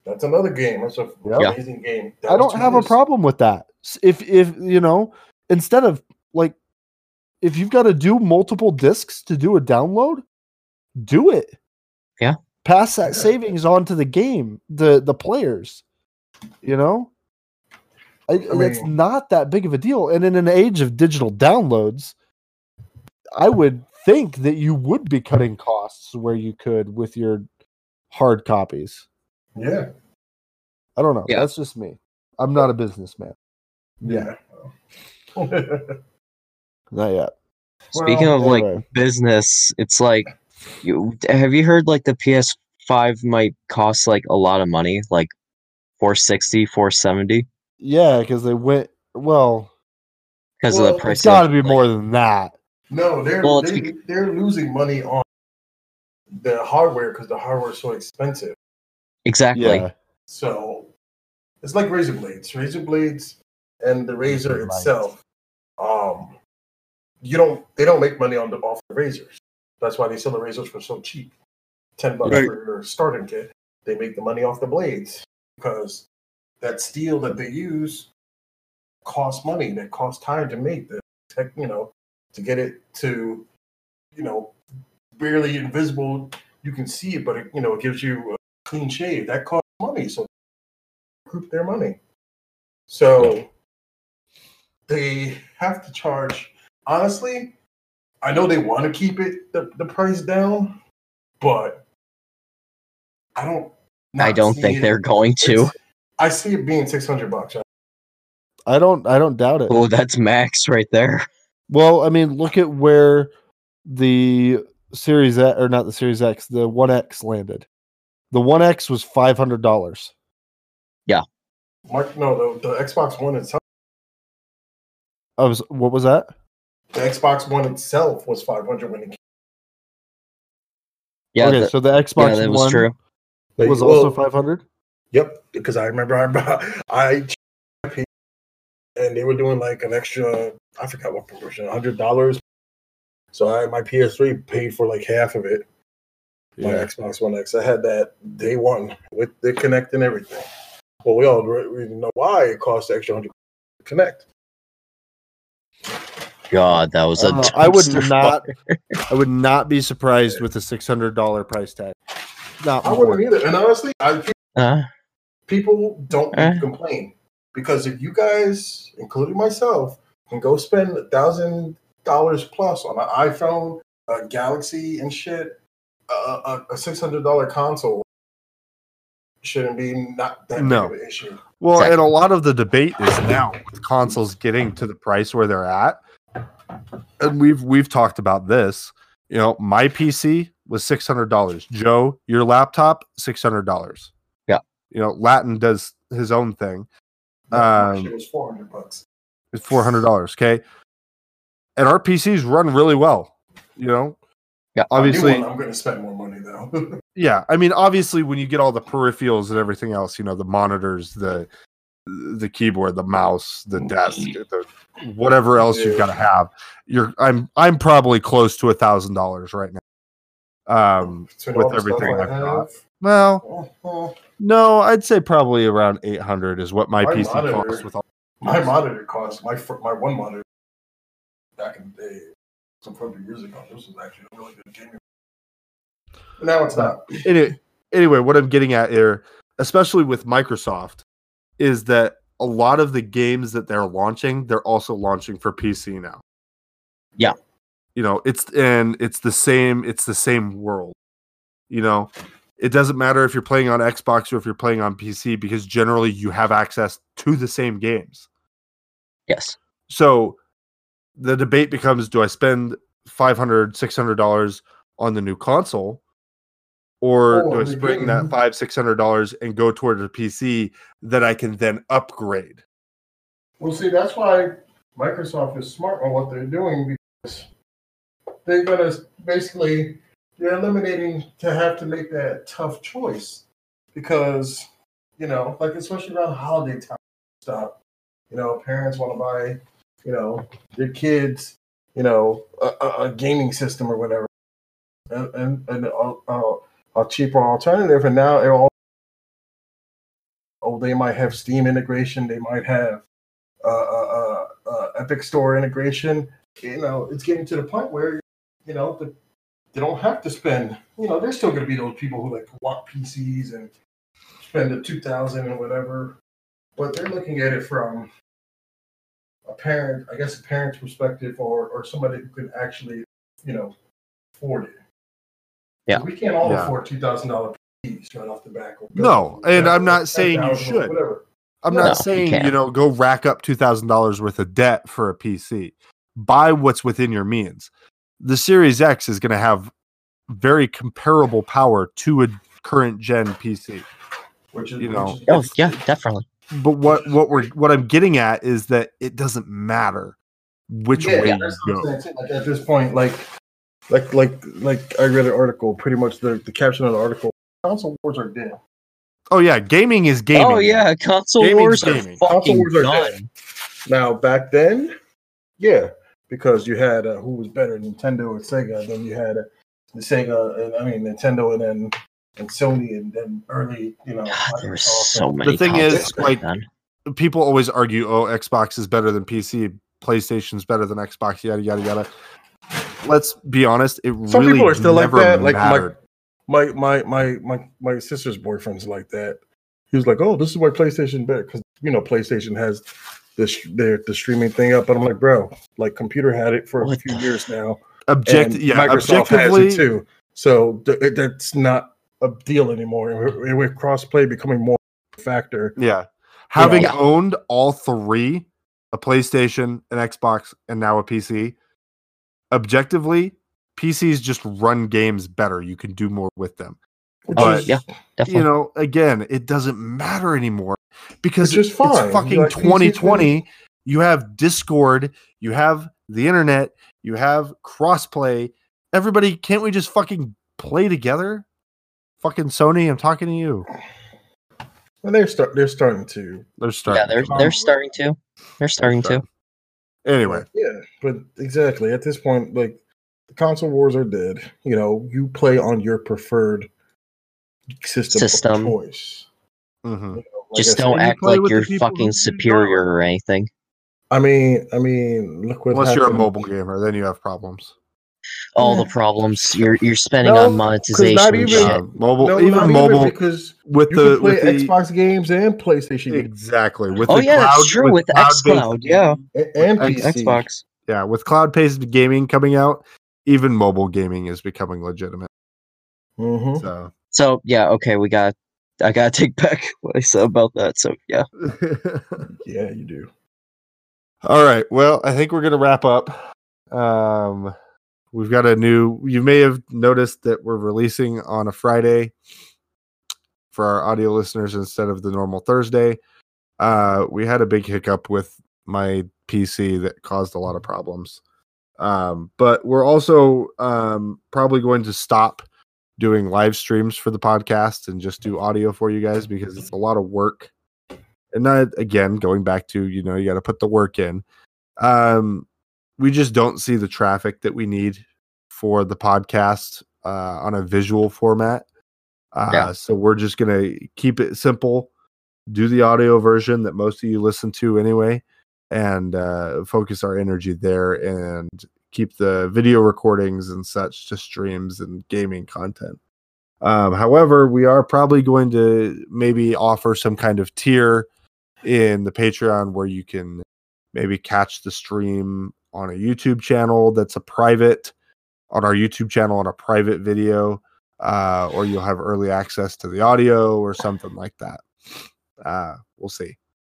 That's another game. That's an Yeah. amazing game. That I was don't two have a discs. problem with that. S- If if you know, instead of like, if you've got to do multiple discs to do a download, do it. Yeah. Pass that Yeah. savings on to the game, the the players. You know, I, I that's mean- not that big of a deal. And in an age of digital downloads, I would think that you would be cutting costs where you could with your hard copies. Yeah. I don't know. Yeah. That's just me. I'm not a businessman. Yeah. Not yet. Speaking Well, of like anyway. business, it's like, you have you heard like the P S five might cost like a lot of money, like four sixty, four seventy, Yeah, because they went. Well, because of Well, the price. it's got to of, be like- more than that. No, they're Well, it's they, bec- they're losing money on the hardware because the hardware is so expensive. Exactly. Yeah. So it's like razor blades, razor blades, and the razor Right. itself. Um, you don't they don't make money on the off the razors. That's why they sell the razors for so cheap, ten bucks Right. for your starting kit. They make the money off the blades because that steel that they use costs money. That costs time to make. The tech, you know, to get it to, you know, barely invisible. You can see it, but it, you know, it gives you a clean shave. That costs money. So group their money. So they have to charge. Honestly, I know they want to keep it the, the price down, but I don't. I not don't see think it- they're going to. it's- I see it being six hundred bucks. I don't. I don't doubt it. Oh, that's max right there. Well, I mean, look at where the Series X, or not the Series X, the One X landed. The One X was five hundred dollars. Mark, no, the, the Xbox One itself. I was. What was that? The Xbox One itself was five hundred when it came. Yeah, okay, the- so the Xbox yeah, that was One true. was Well, also five hundred. Yep, because I remember I bought- I paid, and they were doing like an extra. I forgot what promotion, hundred dollars. So I my P S three paid for like half of it. My Xbox One X, I had that day one with the Connect and everything. Well, we all re- we know why it costs the extra hundred to connect. God, that was I, a don't know, I would dumpster not. fire. I would not be surprised with a six hundred dollar price tag. Not I more. wouldn't either. And honestly, I think Uh, people don't need Eh. to complain because if you guys, including myself, can go spend a thousand dollars plus on an iPhone, a Galaxy, and shit, a, a, a six hundred dollar console shouldn't be not that No. big of an issue. Well, Exactly. and a lot of the debate is now with consoles getting to the price where they're at. And we've we've talked about this. You know, my P C was six hundred dollars. Joe, your laptop, six hundred dollars. Yeah. You know, Latin does his own thing. No, my Um, shit was four hundred bucks. It's four hundred dollars. Okay. And our P Cs run really well. You know, Yeah. obviously, New one, I'm going to spend more money though. yeah. I mean, obviously, when you get all the peripherals and everything else, you know, the monitors, the the keyboard, the mouse, the desk, the whatever else you've got to have, you're I'm I'm probably close to a thousand dollars right now. Um, Between with all the stuff everything I I've got. have, well, oh, oh, no, I'd say probably around eight hundred is what my My P C monitor- costs with all. my monitor cost my fir- my one monitor back in the day, some hundred years ago. This was actually a really good gaming. But now it's not. Anyway, anyway, what I'm getting at here, especially with Microsoft, is that a lot of the games that they're launching, they're also launching for P C now. Yeah. You know, it's and it's the same, it's the same world. You know, it doesn't matter if you're playing on Xbox or if you're playing on P C because generally you have access to the same games. yes. So the debate becomes, do I spend five hundred dollars, six hundred dollars on the new console? Or Oh, do I the spring game. that five, six hundred dollars and go toward a P C that I can then upgrade? Well, see, that's why Microsoft is smart on what they're doing because they're going to basically they're eliminating to have to make that tough choice because you know, like especially around holiday time stuff. You know, parents want to buy, you know, their kids, you know, a, a, a gaming system or whatever, and and, and a, a, a cheaper alternative. And now it all oh, they might have Steam integration, they might have uh, uh, uh, uh, Epic Store integration. You know, it's getting to the point where you know the, they don't have to spend. You know, there's still going to be those people who like want P Cs and spend the two thousand and whatever, but they're looking at it from a parent, I guess, a parent's perspective, or or somebody who can actually, you know, afford it. Yeah, so we can't all Yeah. afford two thousand dollar P Cs right off the bat. No, and I'm not saying you ten thousand or should. Whatever. I'm No, not you saying, can't. you know, go rack up two thousand dollars worth of debt for a P C. Buy what's within your means. The Series X is going to have very comparable power to a current gen P C. Which is, You which know, is- Oh yeah, definitely. But what what we're what I'm getting at is that it doesn't matter which yeah, way yeah, you that's what go. I'm saying. Like at this point, like, like, like, like, I read an article. Pretty much the, the caption of the article: console wars are dead. Oh yeah, gaming is gaming. Oh yeah, console Gaming's wars are gaming. fucking Console wars are dead. done. Now back then, yeah, because you had uh, who was better, Nintendo or Sega. Then you had uh, the Sega, and I mean Nintendo, and then and Sony, and then early, you know. God, there were Microsoft. so many. The thing consoles is, back like, then. People always argue, oh, Xbox is better than P C, PlayStation's better than Xbox, yada yada yada. Let's be honest, it Some really people are still like never that. Like my, mattered. my my my my my sister's boyfriend's like that. He was like, "Oh, this is why PlayStation better because you know PlayStation has this their the streaming thing up." But I'm like, bro, like computer had it for What a few the- years now. Object, and yeah, Microsoft objectively, has it too. So th- it- that's not a deal anymore. And with, with crossplay becoming more a factor, yeah. Having Yeah. owned all three, a PlayStation, an Xbox, and now a P C, objectively, P Cs just run games better. You can do more with them. which But, is yeah. Definitely. You know, again, it doesn't matter anymore because Which is fine. it's fucking Like, P Cs twenty twenty. You have Discord, you have the internet, you have crossplay. Everybody, can't we just fucking play together? Fucking Sony, I'm talking to you. and they're start they're starting to. They're Yeah, starting. they're to. they're starting to. They're starting to. starting. Anyway, Yeah, but exactly at this point, like the console wars are dead. You know, you play on your preferred system, System. of choice. mhm. You know, like Just I don't said, you act play like with the you're people who fucking you superior or anything. I mean, I mean, look what unless you're a happened. mobile gamer, then you have problems. All the Yeah. problems you're you're spending No, on 'cause monetization. not and even- shit. Uh, mobile, No, even not mobile because with you the can play with the Xbox games and PlayStation games exactly with Oh the yeah, cloud, that's true with cloud-based xCloud. Yeah, and, and With P C. Xbox. yeah, with cloud-based gaming coming out, even mobile gaming is becoming legitimate. Mhm. So, So yeah, okay, we got. I gotta take back what I said about that. So yeah, Yeah, you do. all right. Well, I think we're gonna wrap up. Um, we've got a new. You may have noticed that we're releasing on a Friday for our audio listeners instead of the normal Thursday. Uh, we had a big hiccup with my P C that caused a lot of problems. Um, but we're also um, probably going to stop doing live streams for the podcast and just do audio for you guys because it's a lot of work. And not, again, going back to, you know, you got to put the work in. Um, we just don't see the traffic that we need for the podcast uh, on a visual format. Uh, Yeah. So we're just going to keep it simple, do the audio version that most of you listen to anyway, and uh, focus our energy there and keep the video recordings and such to streams and gaming content. Um, however, we are probably going to maybe offer some kind of tier in the Patreon where you can maybe catch the stream on a YouTube channel that's a private, on our YouTube channel on a private video, uh, or you'll have early access to the audio or something like that. Uh, we'll see.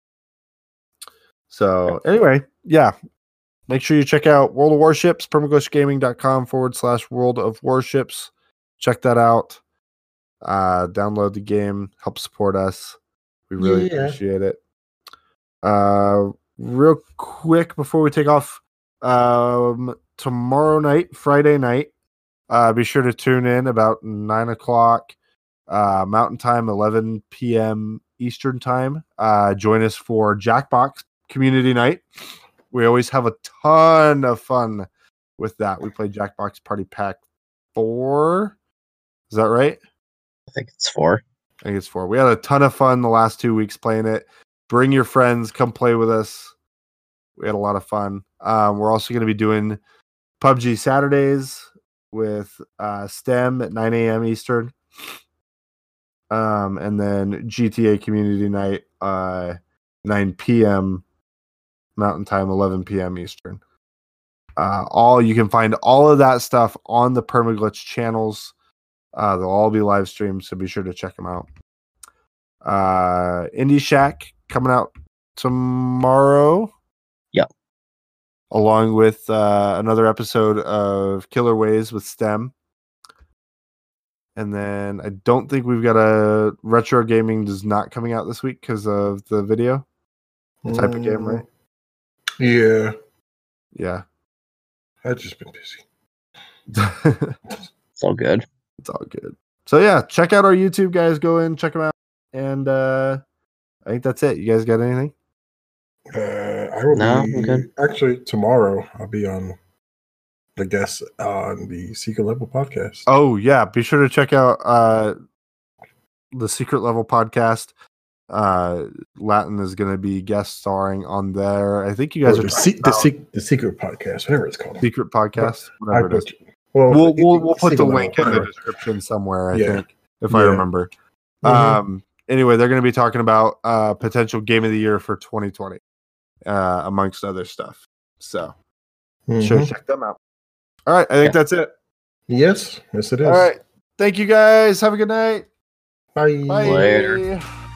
So anyway, yeah. Make sure you check out World of Warships, permaglitchgaming.com forward slash World of Warships. Check that out. Uh, download the game. Help support us. We really Yeah. appreciate it. Uh, real quick before we take off, um, tomorrow night, Friday night, uh, be sure to tune in about nine o'clock uh, Mountain Time, eleven p.m. Eastern Time. Uh, join us for Jackbox Community Night. We always have a ton of fun with that. We play Jackbox Party Pack four. Is that right? I think it's four. I think it's four. We had a ton of fun the last two weeks playing it. Bring your friends, come play with us. We had a lot of fun. Um, we're also going to be doing P U B G Saturdays with uh, STEM at nine a.m. Eastern. Um, and then G T A Community Night, uh, nine p.m. Mountain Time, eleven p.m. Eastern. Uh, all you can find all of that stuff on the Permaglitch channels. Uh, they'll all be live streamed, so be sure to check them out. Uh, Indie Shack coming out tomorrow. Yep. Along with uh, another episode of Killer Ways with STEM. And then I don't think we've got a Retro Gaming is not coming out this week because of the video. The type of game, right? Yeah. Yeah. I've just been busy. It's all good. It's all good. So yeah, check out our YouTube, guys. Go in, check them out. And uh, I think that's it. You guys got anything? Uh, I will No, be I'm good. actually tomorrow. I'll be on the guest on the Secret Level podcast. Oh yeah, be sure to check out uh, the Secret Level podcast. Uh, Latin is going to be guest starring on there. I think you guys Or are the, se- the, se- the Secret podcast, whatever it's called. Secret podcast. I Whatever it is. put, well, We'll it- we'll, it- we'll put the Secret link in Level, the description somewhere. I Yeah. think if I Yeah. remember. Mhm. Um. Anyway, they're going to be talking about uh potential game of the year for twenty twenty, uh, amongst other stuff. So sure, Mhm. check them out. All right, I think Yeah. that's it. Yes, yes, it is. All right, thank you guys. Have a good night. Bye. Bye. Later.